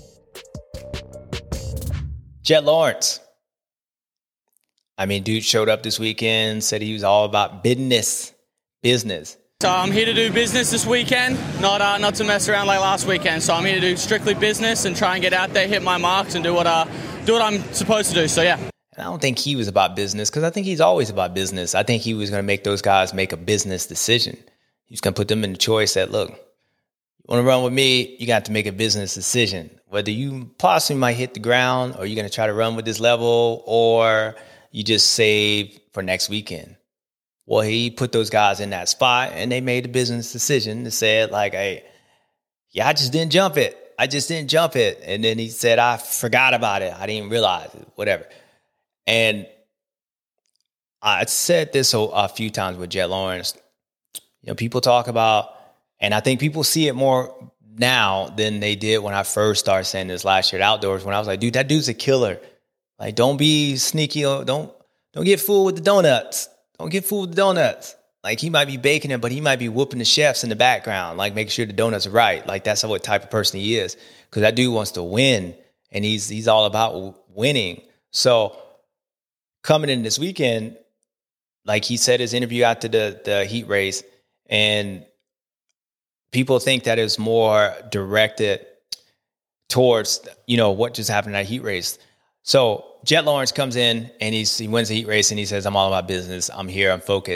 Jet Lawrence. I mean, dude showed up this weekend, said he was all about business. Business. So I'm here to do business this weekend, not uh, not to mess around like last weekend. So I'm here to do strictly business and try and get out there, hit my marks, and do what uh do what I'm supposed to do. So yeah. And I don't think he was about business because I think he's always about business. I think he was going to make those guys make a business decision. He's going to put them in the choice that, look, you want to run with me, you got to make a business decision. Whether you possibly might hit the ground or you're going to try to run with this level or you just save for next weekend. Well, he put those guys in that spot and they made a business decision to say it like, hey, yeah, I just didn't jump it. I just didn't jump it. And then he said, I forgot about it. I didn't realize it, whatever. And I said this a, a few times with Jet Lawrence. You know, people talk about, and I think people see it more now than they did when I first started saying this last year at Outdoors, when I was like, dude, that dude's a killer. Like, don't be sneaky. Don't, don't get fooled with the donuts. Don't get fooled with the donuts. Like, he might be baking it, but he might be whooping the chefs in the background, like making sure the donuts are right. Like, that's what type of person he is. Because that dude wants to win, and he's he's all about winning. So coming in this weekend, like he said his interview after the, the heat race, and people think that it's more directed towards, you know, what just happened in that heat race. So Jet Lawrence comes in and he's, he wins the heat race and he says, I'm all about business. I'm here. I'm focused.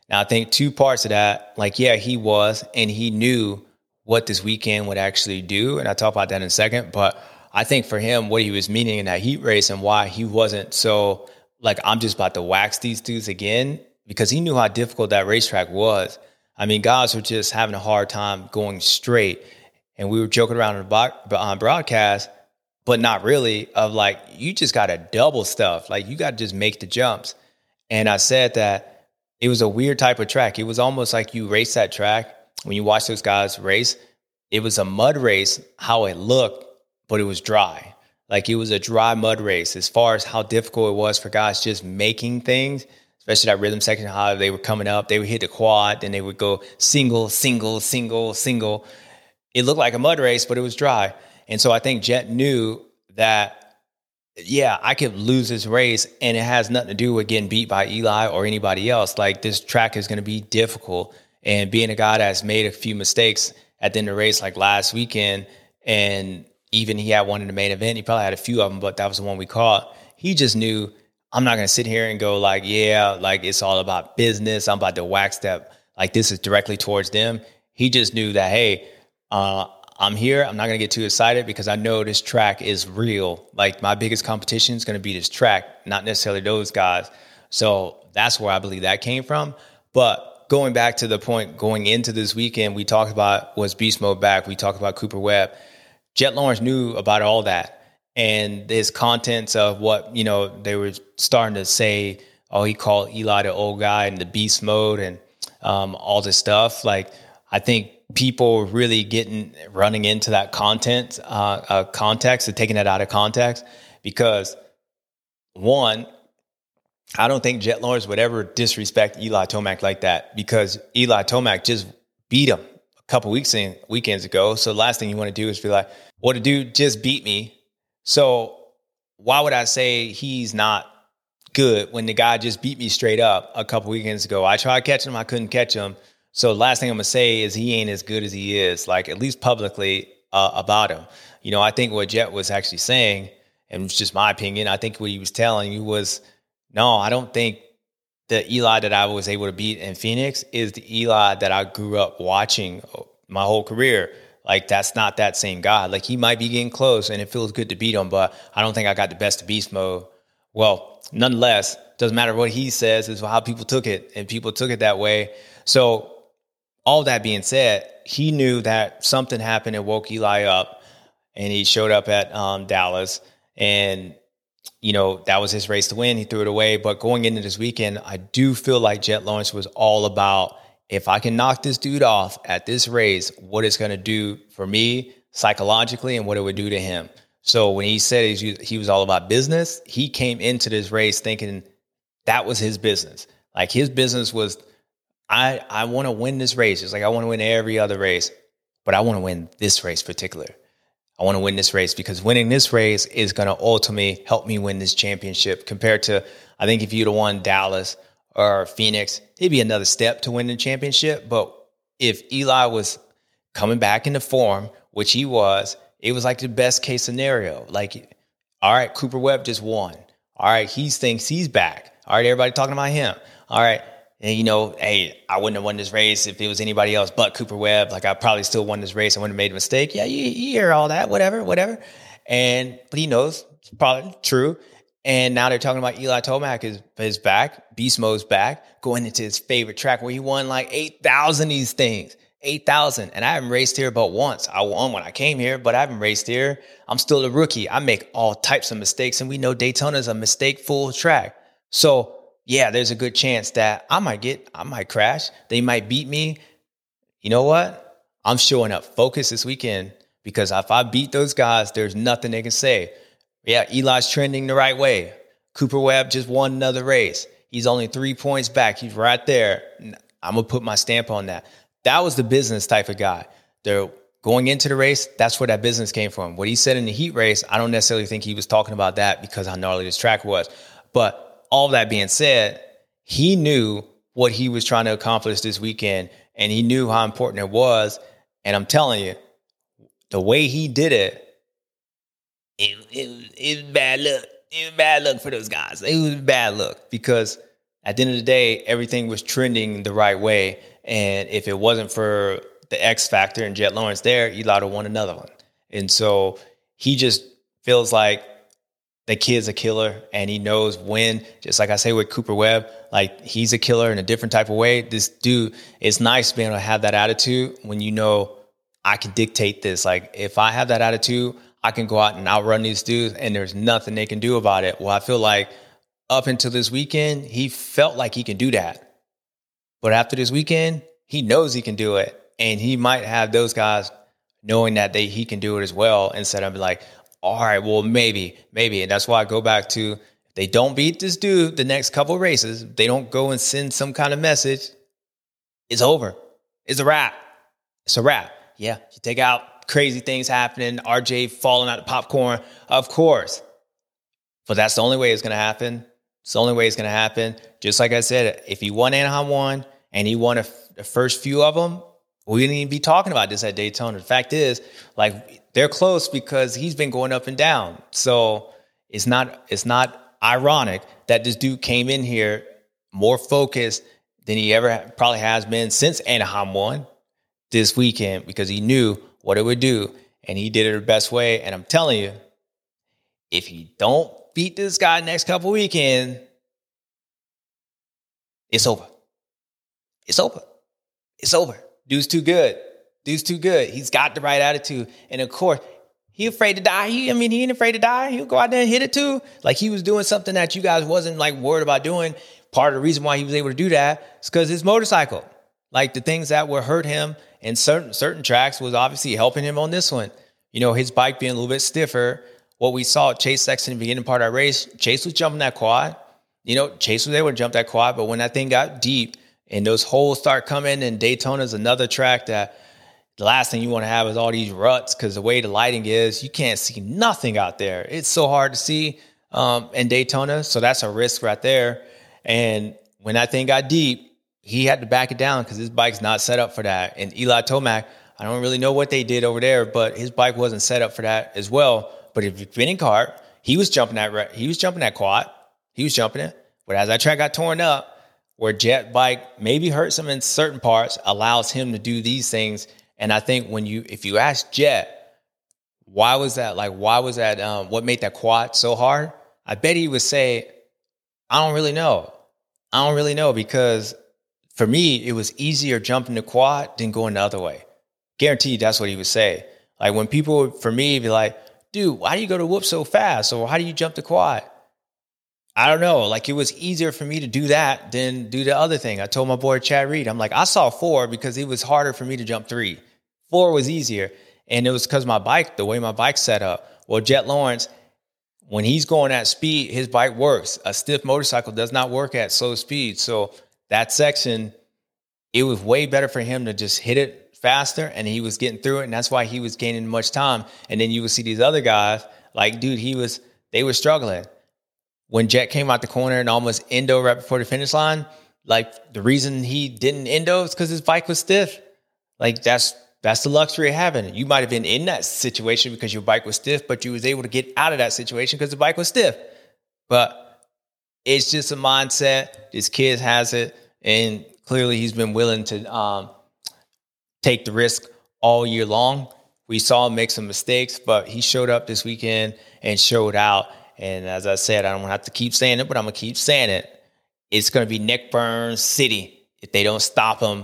Now, I think two parts of that, like, yeah, he was, and he knew what this weekend would actually do. And I'll talk about that in a second. But I think for him, what he was meaning in that heat race and why he wasn't so like, I'm just about to wax these dudes again, because he knew how difficult that racetrack was. I mean, guys were just having a hard time going straight. And we were joking around on broadcast, but not really, of like, you just got to double stuff. Like, you got to just make the jumps. And I said that it was a weird type of track. It was almost like you race that track. When you watch those guys race, it was a mud race, how it looked, but it was dry. Like, it was a dry mud race as far as how difficult it was for guys just making things, especially that rhythm section, how they were coming up. They would hit the quad, then they would go single, single, single, single. It looked like a mud race, but it was dry. And so I think Jet knew that, yeah, I could lose this race, and it has nothing to do with getting beat by Eli or anybody else. Like, this track is going to be difficult. And being a guy that's made a few mistakes at the end of the race, like last weekend, and even he had one in the main event, he probably had a few of them, but that was the one we caught. He just knew, I'm not going to sit here and go like, yeah, like it's all about business. I'm about to wax that. Like, this is directly towards them. He just knew that, hey, uh, I'm here. I'm not going to get too excited because I know this track is real. Like, my biggest competition is going to be this track, not necessarily those guys. So that's where I believe that came from. But going back to the point going into this weekend, we talked about, was Beast Mode back? We talked about Cooper Webb. Jet Lawrence knew about all that. And his contents of what, you know, they were starting to say, oh, he called Eli the old guy and the beast mode and um, all this stuff. Like, I think people really getting, running into that content, uh, uh, context and taking that out of context, because one, I don't think Jet Lawrence would ever disrespect Eli Tomac like that, because Eli Tomac just beat him a couple weeks in, weekends ago. So the last thing you want to do is be like, well, the dude just beat me. So why would I say he's not good when the guy just beat me straight up a couple weekends ago? I tried catching him. I couldn't catch him. So the last thing I'm going to say is he ain't as good as he is, like, at least publicly uh, about him. You know, I think what Jet was actually saying, and it's just my opinion, I think what he was telling you was, no, I don't think the Eli that I was able to beat in Phoenix is the Eli that I grew up watching my whole career. Like, that's not that same guy. Like, he might be getting close and it feels good to beat him, but I don't think I got the best of beast mode. Well, nonetheless, doesn't matter what he says, is how people took it, and people took it that way. So all that being said, he knew that something happened and woke Eli up, and he showed up at um, Dallas, and, you know, that was his race to win. He threw it away. But going into this weekend, I do feel like Jet Lawrence was all about, if I can knock this dude off at this race, what it's going to do for me psychologically and what it would do to him. So when he said he was all about business, he came into this race thinking that was his business. Like, his business was, I, I want to win this race. It's like, I want to win every other race, but I want to win this race particular. I want to win this race because winning this race is going to ultimately help me win this championship, compared to, I think if you'd have won Dallas or Phoenix, it'd be another step to win the championship. But if Eli was coming back into form, which he was, it was like the best case scenario. Like, all right, Cooper Webb just won. All right, he thinks he's back. All right, everybody talking about him. All right, and you know, hey, I wouldn't have won this race if it was anybody else but Cooper Webb. Like, I probably still won this race. I wouldn't have made a mistake. Yeah, you, you hear all that, whatever, whatever. And, but he knows it's probably true. And now they're talking about Eli Tomac is, is back. Beast Mode's back, going into his favorite track where he won like eight thousand of these things. eight thousand. And I haven't raced here but once. I won when I came here, but I haven't raced here. I'm still a rookie. I make all types of mistakes, and we know Daytona is a mistake-full track. So, yeah, there's a good chance that I might get, I might crash. They might beat me. You know what? I'm showing up focused this weekend, because if I beat those guys, there's nothing they can say. Yeah, Eli's trending the right way. Cooper Webb just won another race. He's only three points back. He's right there. I'm going to put my stamp on that. That was the business type of guy. They're going into the race. That's where that business came from. What he said in the heat race, I don't necessarily think he was talking about that because how gnarly this track was. But all that being said, he knew what he was trying to accomplish this weekend, and he knew how important it was. And I'm telling you, the way he did it, It, it, it was bad luck. It was bad luck for those guys. It was bad luck because at the end of the day, everything was trending the right way. And if it wasn't for the X factor and Jet Lawrence there, Eli would have won another one. And so he just feels like the kid's a killer, and he knows when, just like I say with Cooper Webb, like he's a killer in a different type of way. This dude, it's nice being able to have that attitude when you know I can dictate this. Like if I have that attitude, I can go out and outrun these dudes and there's nothing they can do about it. Well, I feel like up until this weekend, he felt like he can do that. But after this weekend, he knows he can do it. And he might have those guys knowing that they he can do it as well, instead of like, all right, well, maybe, maybe. And that's why I go back to, if they don't beat this dude the next couple of races, they don't go and send some kind of message, it's over. It's a wrap. It's a wrap. Yeah, you take out crazy things happening, R J falling out of popcorn, of course. But that's the only way it's going to happen. It's the only way it's going to happen. Just like I said, if he won Anaheim one and he won a, the first few of them, we wouldn't even be talking about this at Daytona. The fact is, like, they're close because he's been going up and down. So it's not it's not ironic that this dude came in here more focused than he ever probably has been since Anaheim won this weekend, because he knew what it would do, and he did it the best way. And I'm telling you, if he don't beat this guy next couple weekends, it's over. It's over. It's over. Dude's too good. Dude's too good. He's got the right attitude. And of course, he afraid to die. He, I mean, he ain't afraid to die. He'll go out there and hit it too. Like he was doing something that you guys wasn't like worried about doing. Part of the reason why he was able to do that is because his motorcycle, like the things that would hurt him in certain certain tracks, was obviously helping him on this one. You know, his bike being a little bit stiffer. What we saw at Chase Sexton in the beginning part of that race, Chase was jumping that quad. You know, Chase was able to jump that quad, but when that thing got deep and those holes start coming, and Daytona's another track that the last thing you want to have is all these ruts, because the way the lighting is, you can't see nothing out there. It's so hard to see um, in Daytona, so that's a risk right there. And when that thing got deep, he had to back it down because his bike's not set up for that. And Eli Tomac, I don't really know what they did over there, but his bike wasn't set up for that as well. But if you've been in kart, he was jumping that he was jumping that quad. He was jumping it. But as that track got torn up, where Jet bike maybe hurts him in certain parts, allows him to do these things. And I think when you, if you ask Jet, why was that? Like, why was that? Um, what made that quad so hard? I bet he would say, I don't really know. I don't really know, because for me, it was easier jumping the quad than going the other way. Guaranteed that's what he would say. Like when people, for me, be like, dude, why do you go to whoop so fast? Or how do you jump the quad? I don't know. Like it was easier for me to do that than do the other thing. I told my boy Chad Reed, I'm like, I saw four because it was harder for me to jump three. Four was easier. And it was because my bike, the way my bike's set up. Well, Jet Lawrence, when he's going at speed, his bike works. A stiff motorcycle does not work at slow speed. So that section, it was way better for him to just hit it faster, and he was getting through it. And that's why he was gaining much time. And then you would see these other guys, like, dude, he was, they were struggling. When Jet came out the corner and almost endo right before the finish line, like the reason he didn't endo is because his bike was stiff. Like that's that's the luxury of having it. You might have been in that situation because your bike was stiff, but you was able to get out of that situation because the bike was stiff. But it's just a mindset. This kid has it, and clearly he's been willing to um, take the risk all year long. We saw him make some mistakes, but he showed up this weekend and showed out. And as I said, I don't have to keep saying it, but I'm going to keep saying it. It's going to be neck burn city if they don't stop him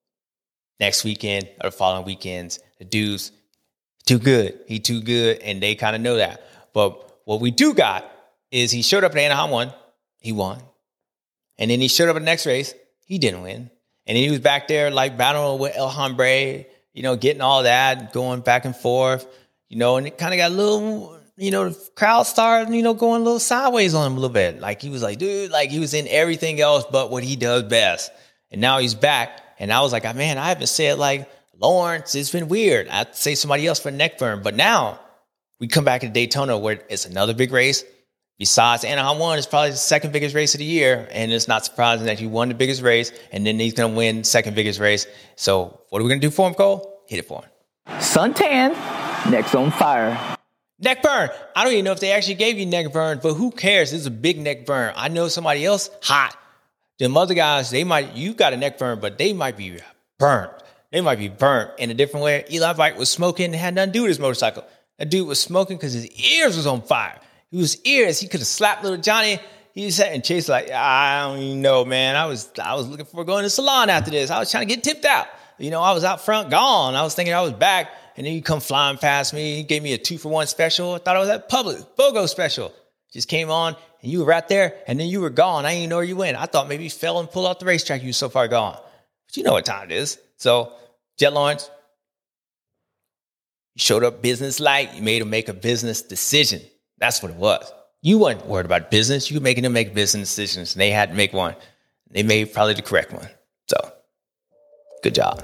next weekend or the following weekends. The dude's too good. He too good, and they kind of know that. But what we do got is he showed up at Anaheim one. He won. And then he showed up at the next race. He didn't win. And then he was back there like battling with El Hombre, you know, getting all that, going back and forth, you know, and it kind of got a little... You know, the crowd started, you know, going a little sideways on him a little bit. Like he was like, dude, like he was in everything else but what he does best. And now he's back. And I was like, man, I haven't said like Lawrence. It's been weird. I'd say somebody else for neck burn. But now we come back to Daytona where it's another big race. Besides Anaheim one, it's probably the second biggest race of the year. And it's not surprising that he won the biggest race. And then he's going to win second biggest race. So what are we going to do for him, Cole? Hit it for him. Suntan, neck's on fire. Neck burn. I don't even know if they actually gave you neck burn, but who cares? This is a big neck burn. I know somebody else hot Them other guys, they might, you got a neck burn, but they might be burnt. They might be burnt in a different way. Eli Vite was smoking and had nothing to do with his motorcycle. That dude was smoking because his ears was on fire. His ears, he could have slapped little Johnny. He sat and Chase like, I don't even know, man. I was I was looking for going to the salon after this. I was trying to get tipped out. You know, I was out front, gone. I was thinking I was back. And then you come flying past me. He gave me a two for one special. I thought I was at Publix, BOGO special. Just came on and you were right there. And then you were gone. I didn't even know where you went. I thought maybe you fell and pulled off the racetrack. You were so far gone. But you know what time it is. So, Jet Lawrence, you showed up business-like. You made him make a business decision. That's what it was. You weren't worried about business. You were making them make business decisions. And they had to make one. They made probably the correct one. So, good job.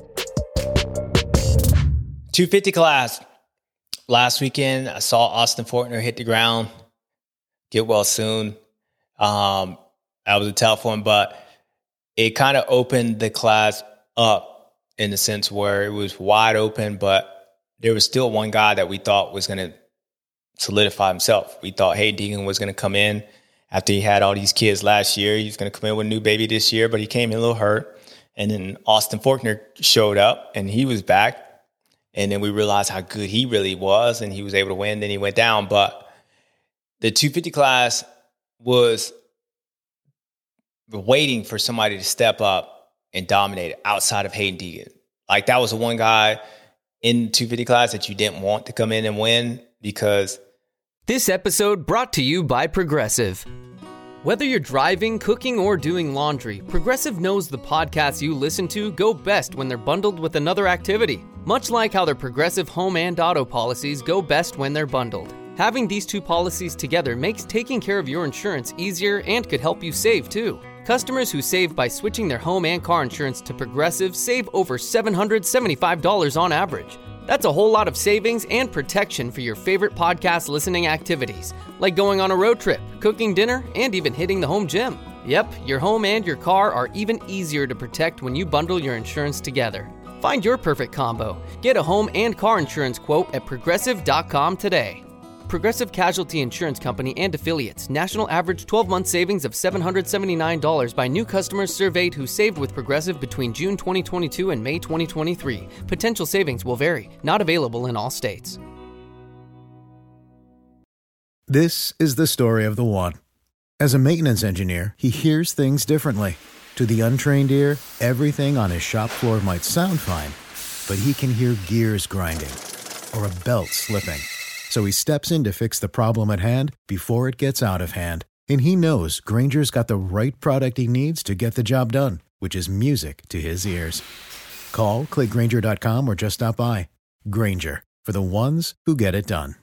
two fifty class. Last weekend, I saw Austin Forkner hit the ground. Get well soon. Um, that was a tough one, but it kind of opened the class up in the sense where it was wide open, but there was still one guy that we thought was going to solidify himself. We thought Hayden Deegan was going to come in after he had all these kids last year. He was going to come in with a new baby this year, but he came in a little hurt. And then Austin Forkner showed up and he was back. And then we realized how good he really was and he was able to win. Then he went down. But the two fifty class was waiting for somebody to step up and dominate it outside of Hayden Deegan. Like that was the one guy in two fifty class that you didn't want to come in and win because... This episode brought to you by Progressive. Whether you're driving, cooking, or doing laundry, Progressive knows the podcasts you listen to go best when they're bundled with another activity. Much like how their Progressive home and auto policies go best when they're bundled. Having these two policies together makes taking care of your insurance easier and could help you save too. Customers who save by switching their home and car insurance to Progressive save over seven hundred seventy-five dollars on average. That's a whole lot of savings and protection for your favorite podcast listening activities, like going on a road trip, cooking dinner, and even hitting the home gym. Yep, your home and your car are even easier to protect when you bundle your insurance together. Find your perfect combo. Get a home and car insurance quote at progressive dot com today. Progressive Casualty Insurance Company and Affiliates. National average twelve-month savings of seven hundred seventy-nine dollars by new customers surveyed who saved with Progressive between June twenty twenty-two and May twenty twenty-three. Potential savings will vary. Not available in all states. This is the story of the one. As a maintenance engineer, he hears things differently. To the untrained ear, everything on his shop floor might sound fine, but he can hear gears grinding or a belt slipping. So he steps in to fix the problem at hand before it gets out of hand. And he knows Grainger's got the right product he needs to get the job done, which is music to his ears. Call, click Grainger dot com, or just stop by. Grainger, for the ones who get it done.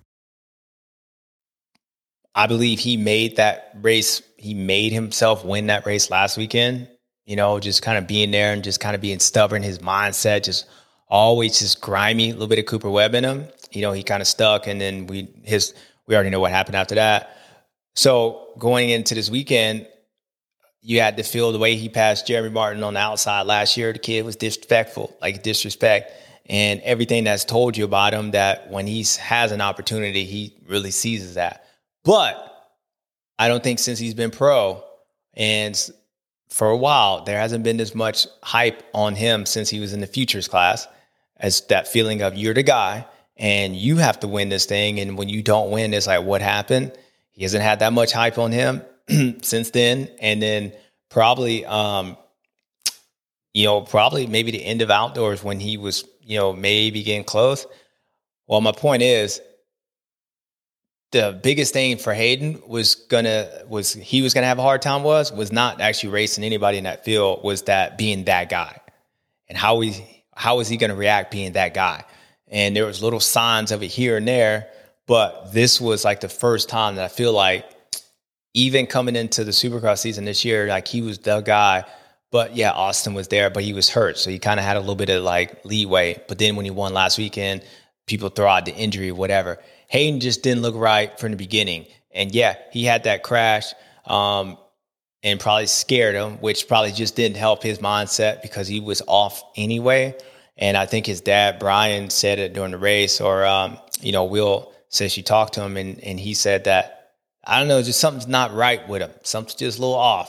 I believe he made that race. He made himself win that race last weekend. You know, just kind of being there and just kind of being stubborn. His mindset just always just grimy, a little bit of Cooper Webb in him. You know, he kind of stuck, and then we his we already know what happened after that. So going into this weekend, you had to feel the way he passed Jeremy Martin on the outside last year. The kid was disrespectful, like disrespect, and everything that's told you about him, that when he has an opportunity, he really seizes that. But I don't think since he's been pro and for a while, there hasn't been as much hype on him since he was in the futures class as that feeling of you're the guy and you have to win this thing. And when you don't win, it's like, what happened? He hasn't had that much hype on him since then. And then probably, um, you know, probably maybe the end of outdoors when he was, you know, maybe getting close. Well, my point is, the biggest thing for Hayden was gonna was he was gonna have a hard time was was not actually racing anybody in that field, was that being that guy, and how he how is he gonna react being that guy? And there was little signs of it here and there, but this was like the first time that I feel like, even coming into the Supercross season this year, like he was the guy. But yeah, Austin was there, but he was hurt, so he kind of had a little bit of like leeway. But then when he won last weekend, people throw out the injury or whatever. Hayden just didn't look right from the beginning. And yeah, he had that crash um, and probably scared him, which probably just didn't help his mindset because he was off anyway. And I think his dad, Brian, said it during the race, or, um, you know, Will said she talked to him and, and he said that, I don't know, just something's not right with him. Something's just a little off.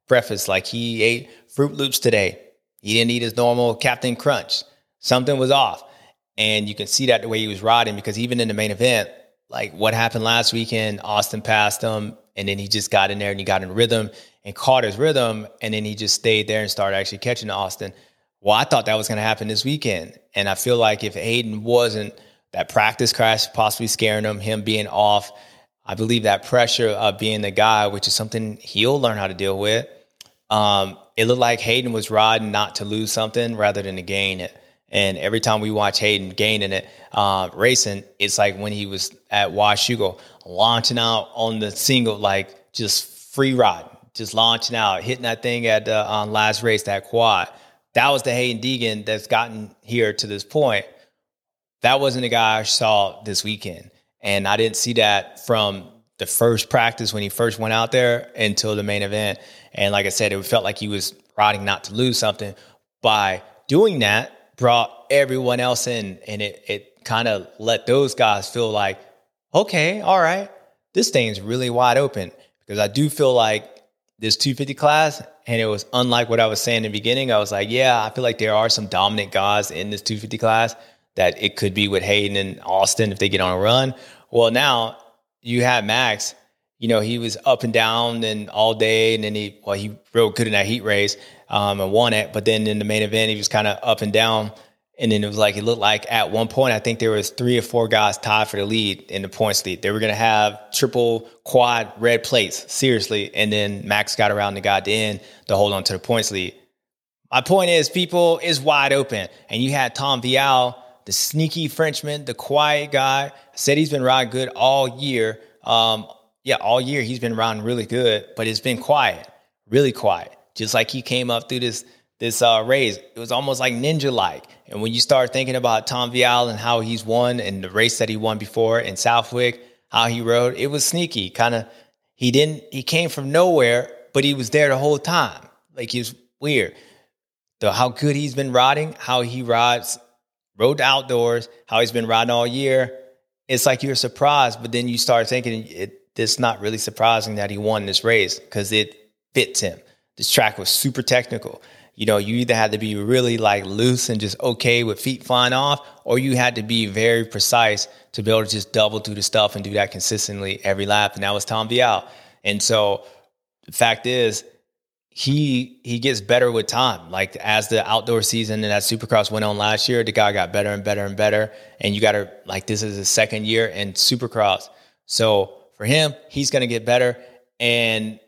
breakfast. Like he ate Fruit Loops today. He didn't eat his normal Captain Crunch. Something was off. And you can see that the way he was riding, because even in the main event, like what happened last weekend, Austin passed him, and then he just got in there and he got in rhythm and caught his rhythm, and then he just stayed there and started actually catching Austin. Well, I thought that was going to happen this weekend. And I feel like if Hayden wasn't, that practice crash possibly scaring him, him being off, I believe that pressure of being the guy, which is something he'll learn how to deal with. Um, it looked like Hayden was riding not to lose something rather than to gain it. And every time we watch Hayden gaining it, uh, racing, it's like when he was at Washougal, launching out on the single, like just free ride, just launching out, hitting that thing at the uh, last race, that quad. That was the Hayden Deegan that's gotten here to this point. That wasn't the guy I saw this weekend. And I didn't see that from the first practice when he first went out there until the main event. And like I said, it felt like he was riding not to lose something. By doing that, brought everyone else in, and it it kind of let those guys feel like, okay, all right, this thing's really wide open. Because I do feel like this two fifty class, and it was unlike what I was saying in the beginning. I was like, yeah, I feel like there are some dominant guys in this two fifty class that it could be with Hayden and Austin if they get on a run. Well, now you have Max. You know, he was up and down and all day, and then he, well, he rode good in that heat race um, and won it. But then in the main event, he was kind of up and down. And then it was like, it looked like at one point, I think there was three or four guys tied for the lead in the points lead. They were going to have triple quad red plates, seriously. And then Max got around the guy at the end to hold on to the points lead. My point is, people, is wide open. And you had Tom Vial, the sneaky Frenchman, the quiet guy, said he's been riding good all year. Um, Yeah, all year he's been riding really good, but it's been quiet, really quiet. Just like he came up through this this uh, race. It was almost like ninja-like. And when you start thinking about Tom Vial and how he's won and the race that he won before in Southwick, how he rode, it was sneaky. Kind of, he didn't, he came from nowhere, but he was there the whole time. Like, he was weird. The, how good he's been riding, how he rides, rode outdoors, how he's been riding all year. It's like you're surprised, but then you start thinking it, it's not really surprising that he won this race because it fits him. This track was super technical. You know, you either had to be really like loose and just okay with feet flying off, or you had to be very precise to be able to just double through the stuff and do that consistently every lap. And that was Tom Vial. And so the fact is, he he gets better with time. Like, as the outdoor season and that Supercross went on last year, the guy got better and better and better. And you got to, like, this is his second year in Supercross. So for him, he's going to get better, and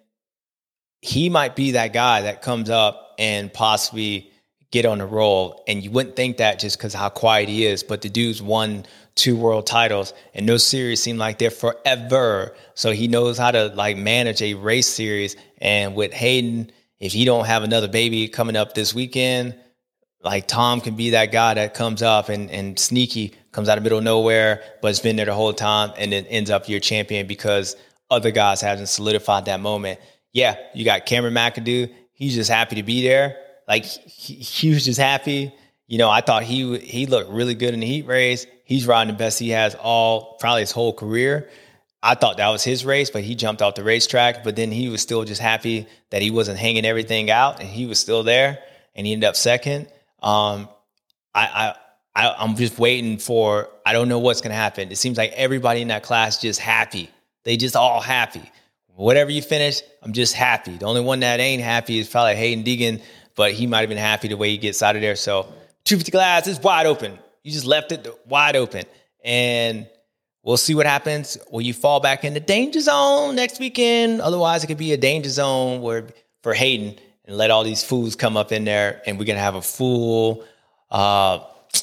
he might be that guy that comes up and possibly get on the roll. And you wouldn't think that just because how quiet he is, but the dude's won two world titles, and those series seem like they're forever. So he knows how to like manage a race series. And with Hayden, if he don't have another baby coming up this weekend, like, Tom can be that guy that comes up and, and sneaky, comes out of the middle of nowhere, but it's been there the whole time, and then ends up your champion because other guys haven't solidified that moment. Yeah, you got Cameron McAdoo. He's just happy to be there. Like, he, he was just happy. You know, I thought he he looked really good in the heat race. He's riding the best he has all, probably his whole career. I thought that was his race, but he jumped off the racetrack. But then he was still just happy that he wasn't hanging everything out, and he was still there, and he ended up second. Um, I, I, I, I'm just waiting for, I don't know what's going to happen. It seems like everybody in that class just happy. They just all happy. Whatever you finish, I'm just happy. The only one that ain't happy is probably Hayden Deegan, but he might have been happy the way he gets out of there. So two fifty class is wide open. You just left it wide open, and we'll see what happens. Will you fall back in the danger zone next weekend? Otherwise, it could be a danger zone where for Hayden, and let all these fools come up in there, and we're going to have a full uh,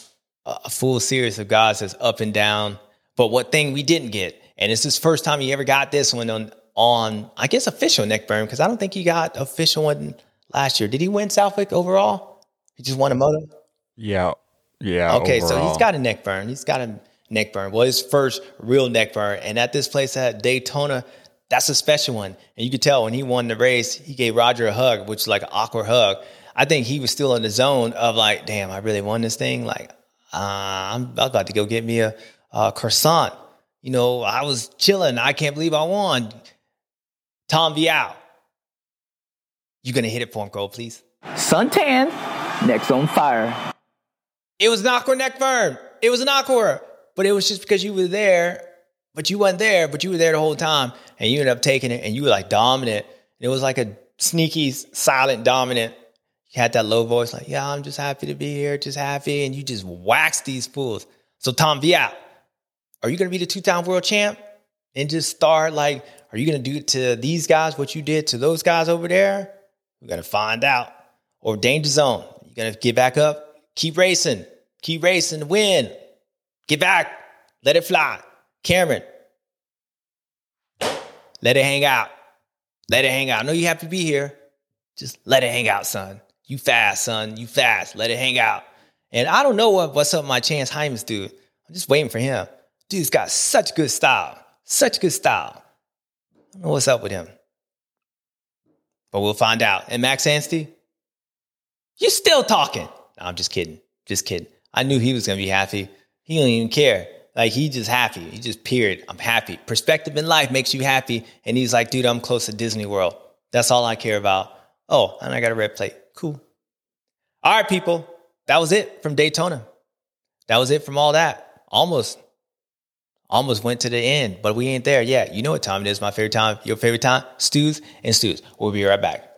a full series of guys that's up and down. But what thing we didn't get, and it's his first time he ever got this one on, on I guess, official neck burn, because I don't think he got official one last year. Did he win Southwick overall? He just won a moto? Yeah. Yeah. Okay, overall. So he's got a neck burn. He's got a neck burn. Well, his first real neck burn. And at this place at Daytona, that's a special one. And you could tell when he won the race, he gave Roger a hug, which is like an awkward hug. I think he was still in the zone of like, damn, I really won this thing. Like, uh, I'm about to go get me a, a croissant. You know, I was chilling. I can't believe I won. Tom Vial. You going to hit it for him, Cole, please? Suntan, next on fire. It was an awkward neck burn. It was an awkward. But it was just because you were there, but you wasn't there, but you were there the whole time. And you ended up taking it, and you were like dominant. And it was like a sneaky, silent dominant. You had that low voice like, yeah, I'm just happy to be here, just happy. And you just waxed these fools. So Tom Vialle, are you going to be the two-time world champ and just start like, are you going to do to these guys what you did to those guys over there? We got to find out. Or Danger Zone, you going to get back up? Keep racing. Keep racing to win. Get back. Let it fly. Cameron, let it hang out. Let it hang out. I know you have to be here. Just let it hang out, son. You fast, son. You fast. Let it hang out. And I don't know what, what's up with my Chance Hymas dude. I'm just waiting for him. Dude's got such good style. Such good style. I don't know what's up with him. But we'll find out. And Max Anstey, you still talking. No, I'm just kidding. Just kidding. I knew he was going to be happy. He don't even care. Like, he just happy. He just, period. I'm happy. Perspective in life makes you happy. And he's like, dude, I'm close to Disney World. That's all I care about. Oh, and I got a red plate. Cool. All right, people. That was it from Daytona. That was it from all that. Almost. Almost went to the end, but we ain't there yet. You know what time it is. My favorite time. Your favorite time. Stews and Stews. We'll be right back.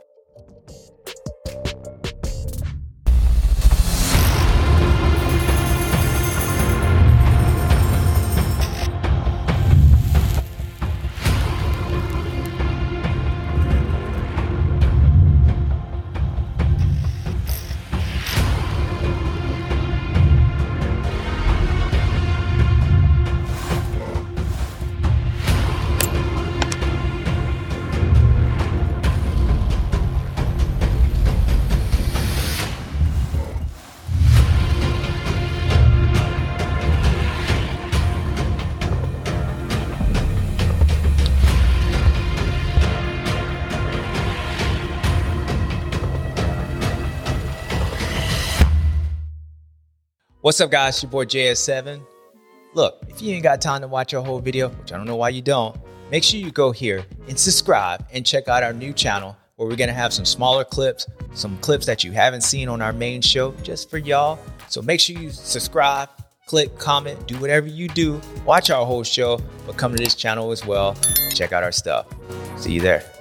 What's up, guys? It's your boy J S seven. Look, if you ain't got time to watch our whole video, which I don't know why you don't, make sure you go here and subscribe and check out our new channel where we're going to have some smaller clips, some clips that you haven't seen on our main show just for y'all. So make sure you subscribe, click, comment, do whatever you do. Watch our whole show, but come to this channel as well. Check out our stuff. See you there.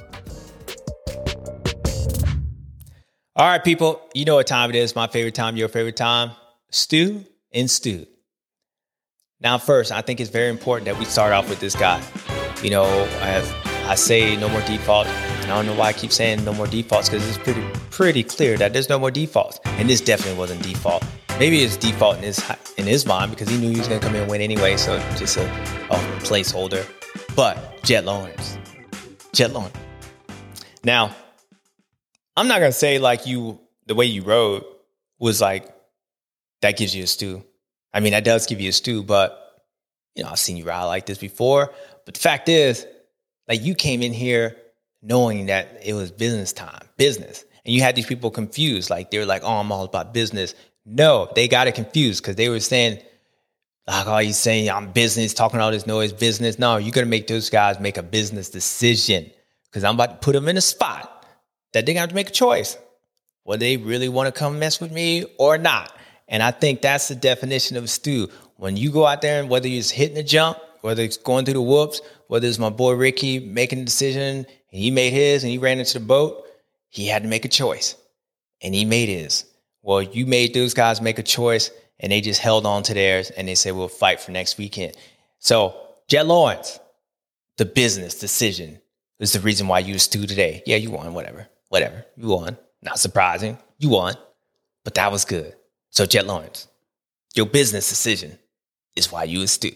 All right, people, you know what time it is. My favorite time, your favorite time. Stew and Stew. Now, first, I think it's very important that we start off with this guy. You know, I have, I say no more defaults. And I don't know why I keep saying no more defaults, because it's pretty pretty clear that there's no more defaults. And this definitely wasn't default. Maybe it's default in his in his mind because he knew he was going to come in and win anyway. So just a, a placeholder. But Jett Lawrence. Jett Lawrence. Now, I'm not going to say like you, the way you rode was like, that gives you a stew. I mean, that does give you a stew, but, you know, I've seen you ride like this before. But the fact is, like, you came in here knowing that it was business time, business. And you had these people confused. Like, they were like, oh, I'm all about business. No, they got it confused because they were saying, like, oh, he's saying I'm business, talking all this noise, business. No, you're going to make those guys make a business decision because I'm about to put them in a spot that they're going to have to make a choice. Whether they really want to come mess with me or not. And I think that's the definition of a stew. When you go out there and whether you're hitting the jump, whether it's going through the whoops, whether it's my boy Ricky making a decision, and he made his and he ran into the boat, he had to make a choice. And he made his. Well, you made those guys make a choice and they just held on to theirs and they said, we'll fight for next weekend. So Jett Lawrence, the business decision is the reason why you stew today. Yeah, you won, whatever, whatever. You won. Not surprising. You won. But that was good. So Jett Lawrence, your business decision is why you a stew.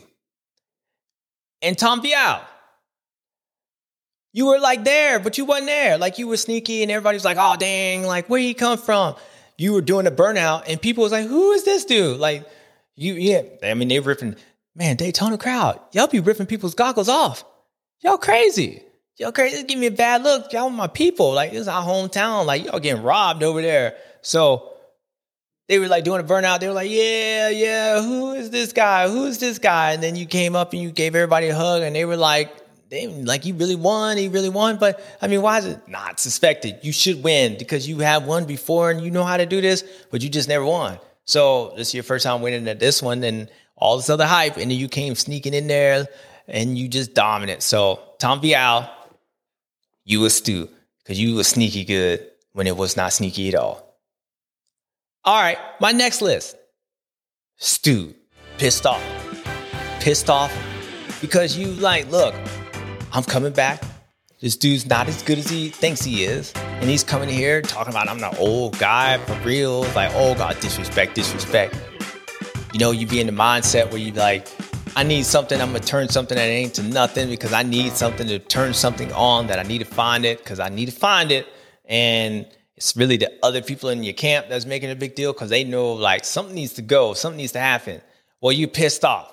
And Tom Vialle, you were like there, but you wasn't there. Like you were sneaky and everybody was like, oh, dang, like where he come from? You were doing a burnout and people was like, who is this dude? Like you, yeah, I mean, they ripping, man, Daytona crowd. Y'all be ripping people's goggles off. Y'all crazy. Y'all crazy. Give me a bad look. Y'all my people. Like this is our hometown. Like y'all getting robbed over there. So they were like doing a burnout. They were like, yeah, yeah, who is this guy? Who is this guy? And then you came up and you gave everybody a hug and they were like, they, like, you really won, you really won. But, I mean, why is it not suspected? You should win because you have won before and you know how to do this, but you just never won. So this is your first time winning at this one and all this other hype, and then you came sneaking in there and you just dominant. So, Tom Vial, you was Stu because you was sneaky good when it was not sneaky at all. All right, my next list. Stu, pissed off. Pissed off because you like, look, I'm coming back. This dude's not as good as he thinks he is. And he's coming here talking about I'm the old guy for real. Like, oh God, disrespect, disrespect. You know, you be in the mindset where you like, I need something. I'm going to turn something that ain't to nothing because I need something to turn something on that I need to find it because I need to find it. And it's really the other people in your camp that's making a big deal because they know like something needs to go. Something needs to happen. Well, you pissed off.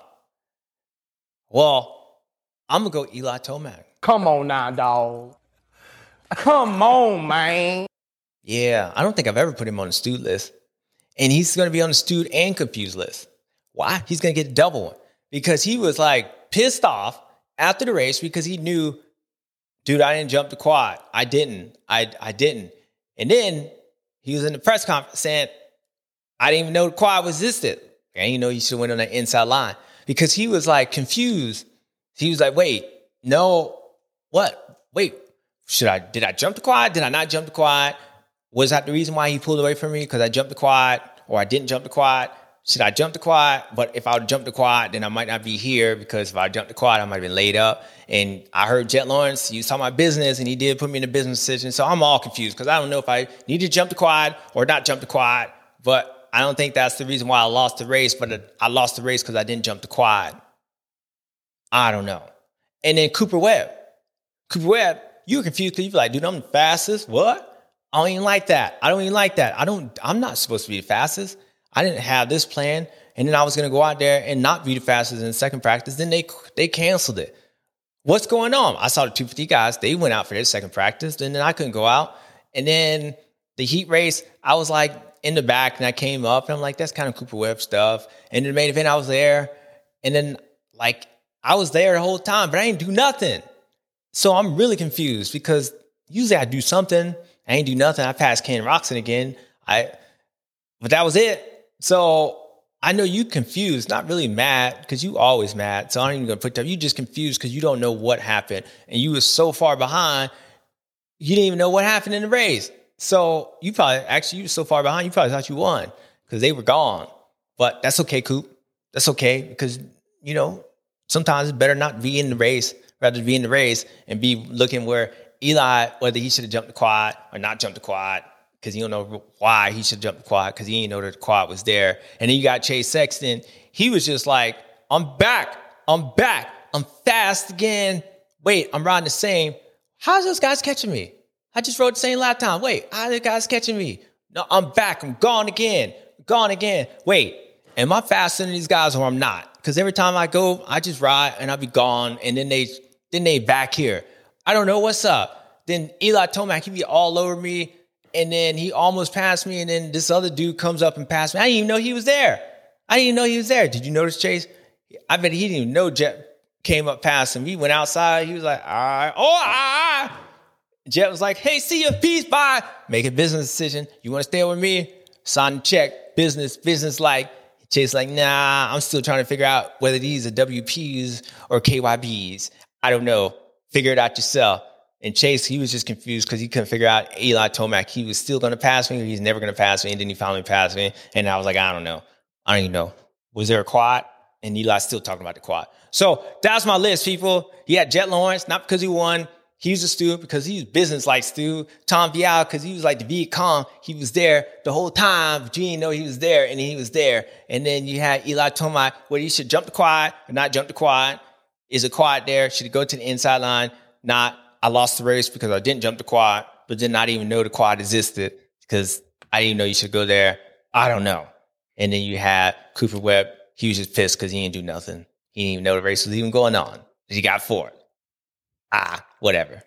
Well, I'm going to go Eli Tomac. Come on now, dog. Come on, man. Yeah, I don't think I've ever put him on the stewed list. And he's going to be on the stewed and confused list. Why? He's going to get a double one. Because he was like pissed off after the race because he knew, dude, I didn't jump the quad. I didn't. I, I didn't. And then he was in the press conference saying, I didn't even know the quad existed. I didn't know you should have went on that inside line. Because he was like confused. He was like, wait, no, what? Wait, should I, did I jump the quad? Did I not jump the quad? Was that the reason why he pulled away from me? Because I jumped the quad or I didn't jump the quad? Should I jump the quad? But if I would jump the quad, then I might not be here because if I jumped the quad, I might have been laid up. And I heard Jet Lawrence, he was talking about business and he did put me in a business decision. So I'm all confused because I don't know if I need to jump the quad or not jump the quad. But I don't think that's the reason why I lost the race. But I lost the race because I didn't jump the quad. I don't know. And then Cooper Webb. Cooper Webb, you were confused because you were like, dude, I'm the fastest. What? I don't even like that. I don't even like that. I don't, I'm not supposed to be the fastest. I didn't have this plan. And then I was going to go out there and not be the fastest in the second practice. Then they they canceled it. What's going on? I saw the two fifty guys. They went out for their second practice. And then I couldn't go out. And then the heat race, I was like in the back and I came up and I'm like, that's kind of Cooper Webb stuff. And in the main event, I was there. And then like, I was there the whole time, but I didn't do nothing. So I'm really confused because usually I do something. I ain't do nothing. I passed Ken Roxon again. I, but that was it. So I know you confused, not really mad because you always mad. So I'm not even going to put that. You just confused because you don't know what happened. And you were so far behind, you didn't even know what happened in the race. So you probably, actually, you were so far behind, you probably thought you won because they were gone. But that's okay, Coop. That's okay because, you know, sometimes it's better not be in the race, rather be in the race and be looking where Eli, whether he should have jumped the quad or not jumped the quad, because you don't know why he should jump the quad, because he didn't know that the quad was there. And then you got Chase Sexton. He was just like, I'm back. I'm back. I'm fast again. Wait, I'm riding the same. How's those guys catching me? I just rode the same lap time. Wait, how are the guys catching me? No, I'm back. I'm gone again. Gone again. Wait, am I faster than these guys or I'm not? Because every time I go, I just ride and I'll be gone. And then they then they back here. I don't know what's up. Then Eli Tomac, he be all over me. And then he almost passed me. And then this other dude comes up and passed me. I didn't even know he was there. I didn't even know he was there. Did you notice, Chase? I bet he didn't even know Jet came up past him. He went outside. He was like, all right. Oh, all right. Jet was like, hey, see you. Peace. Bye. Make a business decision. You want to stay with me? Sign the check. Business, business like. Chase like, nah, I'm still trying to figure out whether these are W Ps or K Y Bs. I don't know. Figure it out yourself. And Chase, he was just confused because he couldn't figure out Eli Tomac. He was still going to pass me or he's never going to pass me. And then he finally passed me. And I was like, I don't know. I don't even know. Was there a quad? And Eli's still talking about the quad. So that's my list, people. He had Jet Lawrence, not because he won. He was a Stu because he was business like Stu. Tom Vial, because he was like the Viet Cong. He was there the whole time, but you didn't know he was there, and he was there. And then you had Eli Tomac, where he should jump the quad or not jump the quad. Is a quad there? Should he go to the inside line? Not. I lost the race because I didn't jump the quad, but did not even know the quad existed because I didn't know you should go there. I don't know. And then you had Cooper Webb. He was just pissed because he didn't do nothing. He didn't even know the race was even going on. He got fourth. Ah, whatever.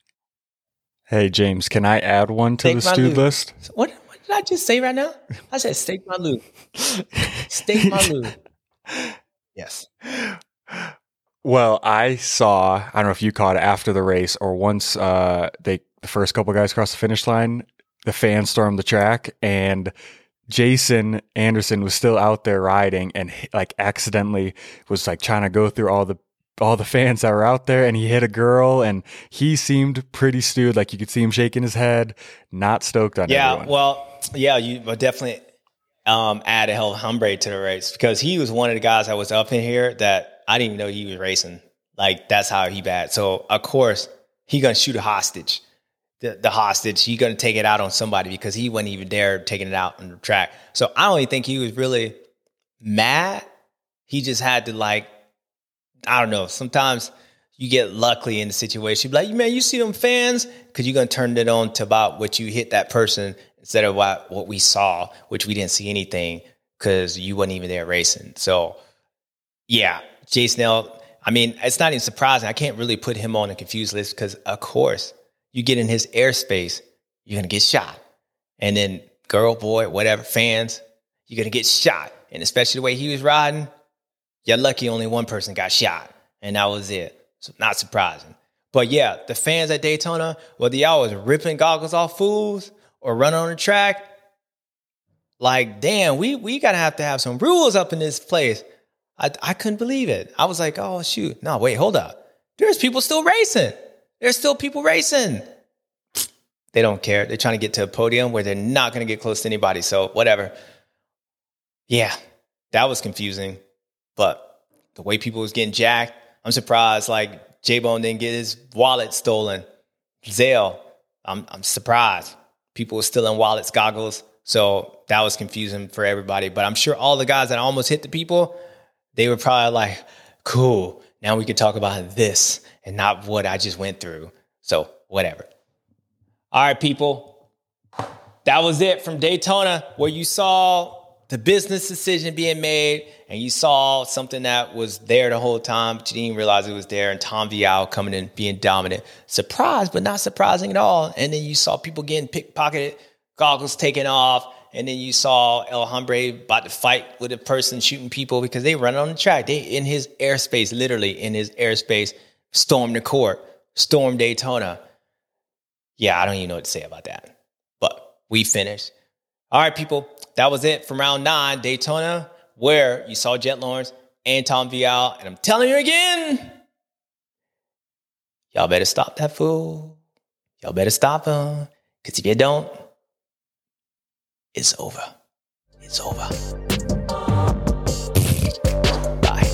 Hey, James, can I add one to Steak the stewed loot. list? What, what did I just say right now? I said steak my loot. Steak my loot. Yes. Well, I saw, I don't know if you caught it after the race or once uh, they the first couple guys crossed the finish line, the fans stormed the track and Jason Anderson was still out there riding and like accidentally was like trying to go through all the all the fans that were out there and he hit a girl and he seemed pretty stewed. Like you could see him shaking his head, not stoked on yeah, everyone. Well, yeah, you would definitely um, add a El Hombre to the race because he was one of the guys that was up in here that I didn't even know he was racing. Like that's how he bad. So of course he gonna shoot a hostage. The, the hostage, he gonna take it out on somebody because he wasn't even there taking it out on the track. So I don't even think he was really mad. He just had to like, I don't know. Sometimes you get lucky in the situation. You're like, man, you see them fans? Because you're going to turn it on to about what you hit that person instead of what, what we saw, which we didn't see anything because you wasn't even there racing. So, yeah, Jason L, I mean, it's not even surprising. I can't really put him on a confused list because, of course, you get in his airspace, you're going to get shot. And then girl, boy, whatever, fans, you're going to get shot. And especially the way he was riding, you're lucky only one person got shot, and that was it. So not surprising. But yeah, the fans at Daytona, whether y'all was ripping goggles off fools or running on the track, like, damn, we we gotta have to have some rules up in this place. I I couldn't believe it. I was like, oh shoot, no, wait, hold up. There's people still racing. There's still people racing. They don't care. They're trying to get to a podium where they're not gonna get close to anybody. So whatever. Yeah, that was confusing. But the way people was getting jacked, I'm surprised like J-Bone didn't get his wallet stolen. Zale, I'm I'm surprised. People were stealing wallets, goggles. So that was confusing for everybody. But I'm sure all the guys that almost hit the people, they were probably like, cool, now we can talk about this and not what I just went through. So whatever. All right, people. That was it from Daytona, where you saw the business decision being made, and you saw something that was there the whole time, but you didn't realize it was there, and Tom Vial coming in, being dominant. Surprised, but not surprising at all. And then you saw people getting pickpocketed, goggles taken off, and then you saw El Hombre about to fight with a person shooting people because they run on the track. They in his airspace, literally in his airspace, stormed the court, stormed Daytona. Yeah, I don't even know what to say about that. But we finished. All right, people, that was it from round nine, Daytona, where you saw Jet Lawrence and Tom Vial. And I'm telling you again, y'all better stop that fool. Y'all better stop him. Because if you don't, it's over. It's over. Bye.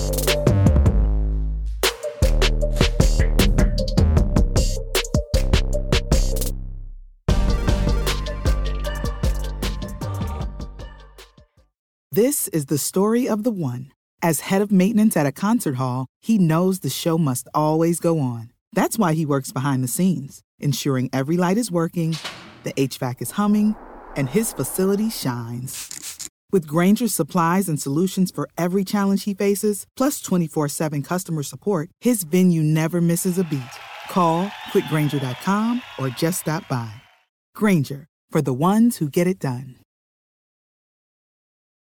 This is the story of the one. As head of maintenance at a concert hall, he knows the show must always go on. That's why he works behind the scenes, ensuring every light is working, the H V A C is humming, and his facility shines. With Grainger's supplies and solutions for every challenge he faces, plus twenty-four seven customer support, his venue never misses a beat. Call quick grainger dot com or just stop by. Grainger, for the ones who get it done.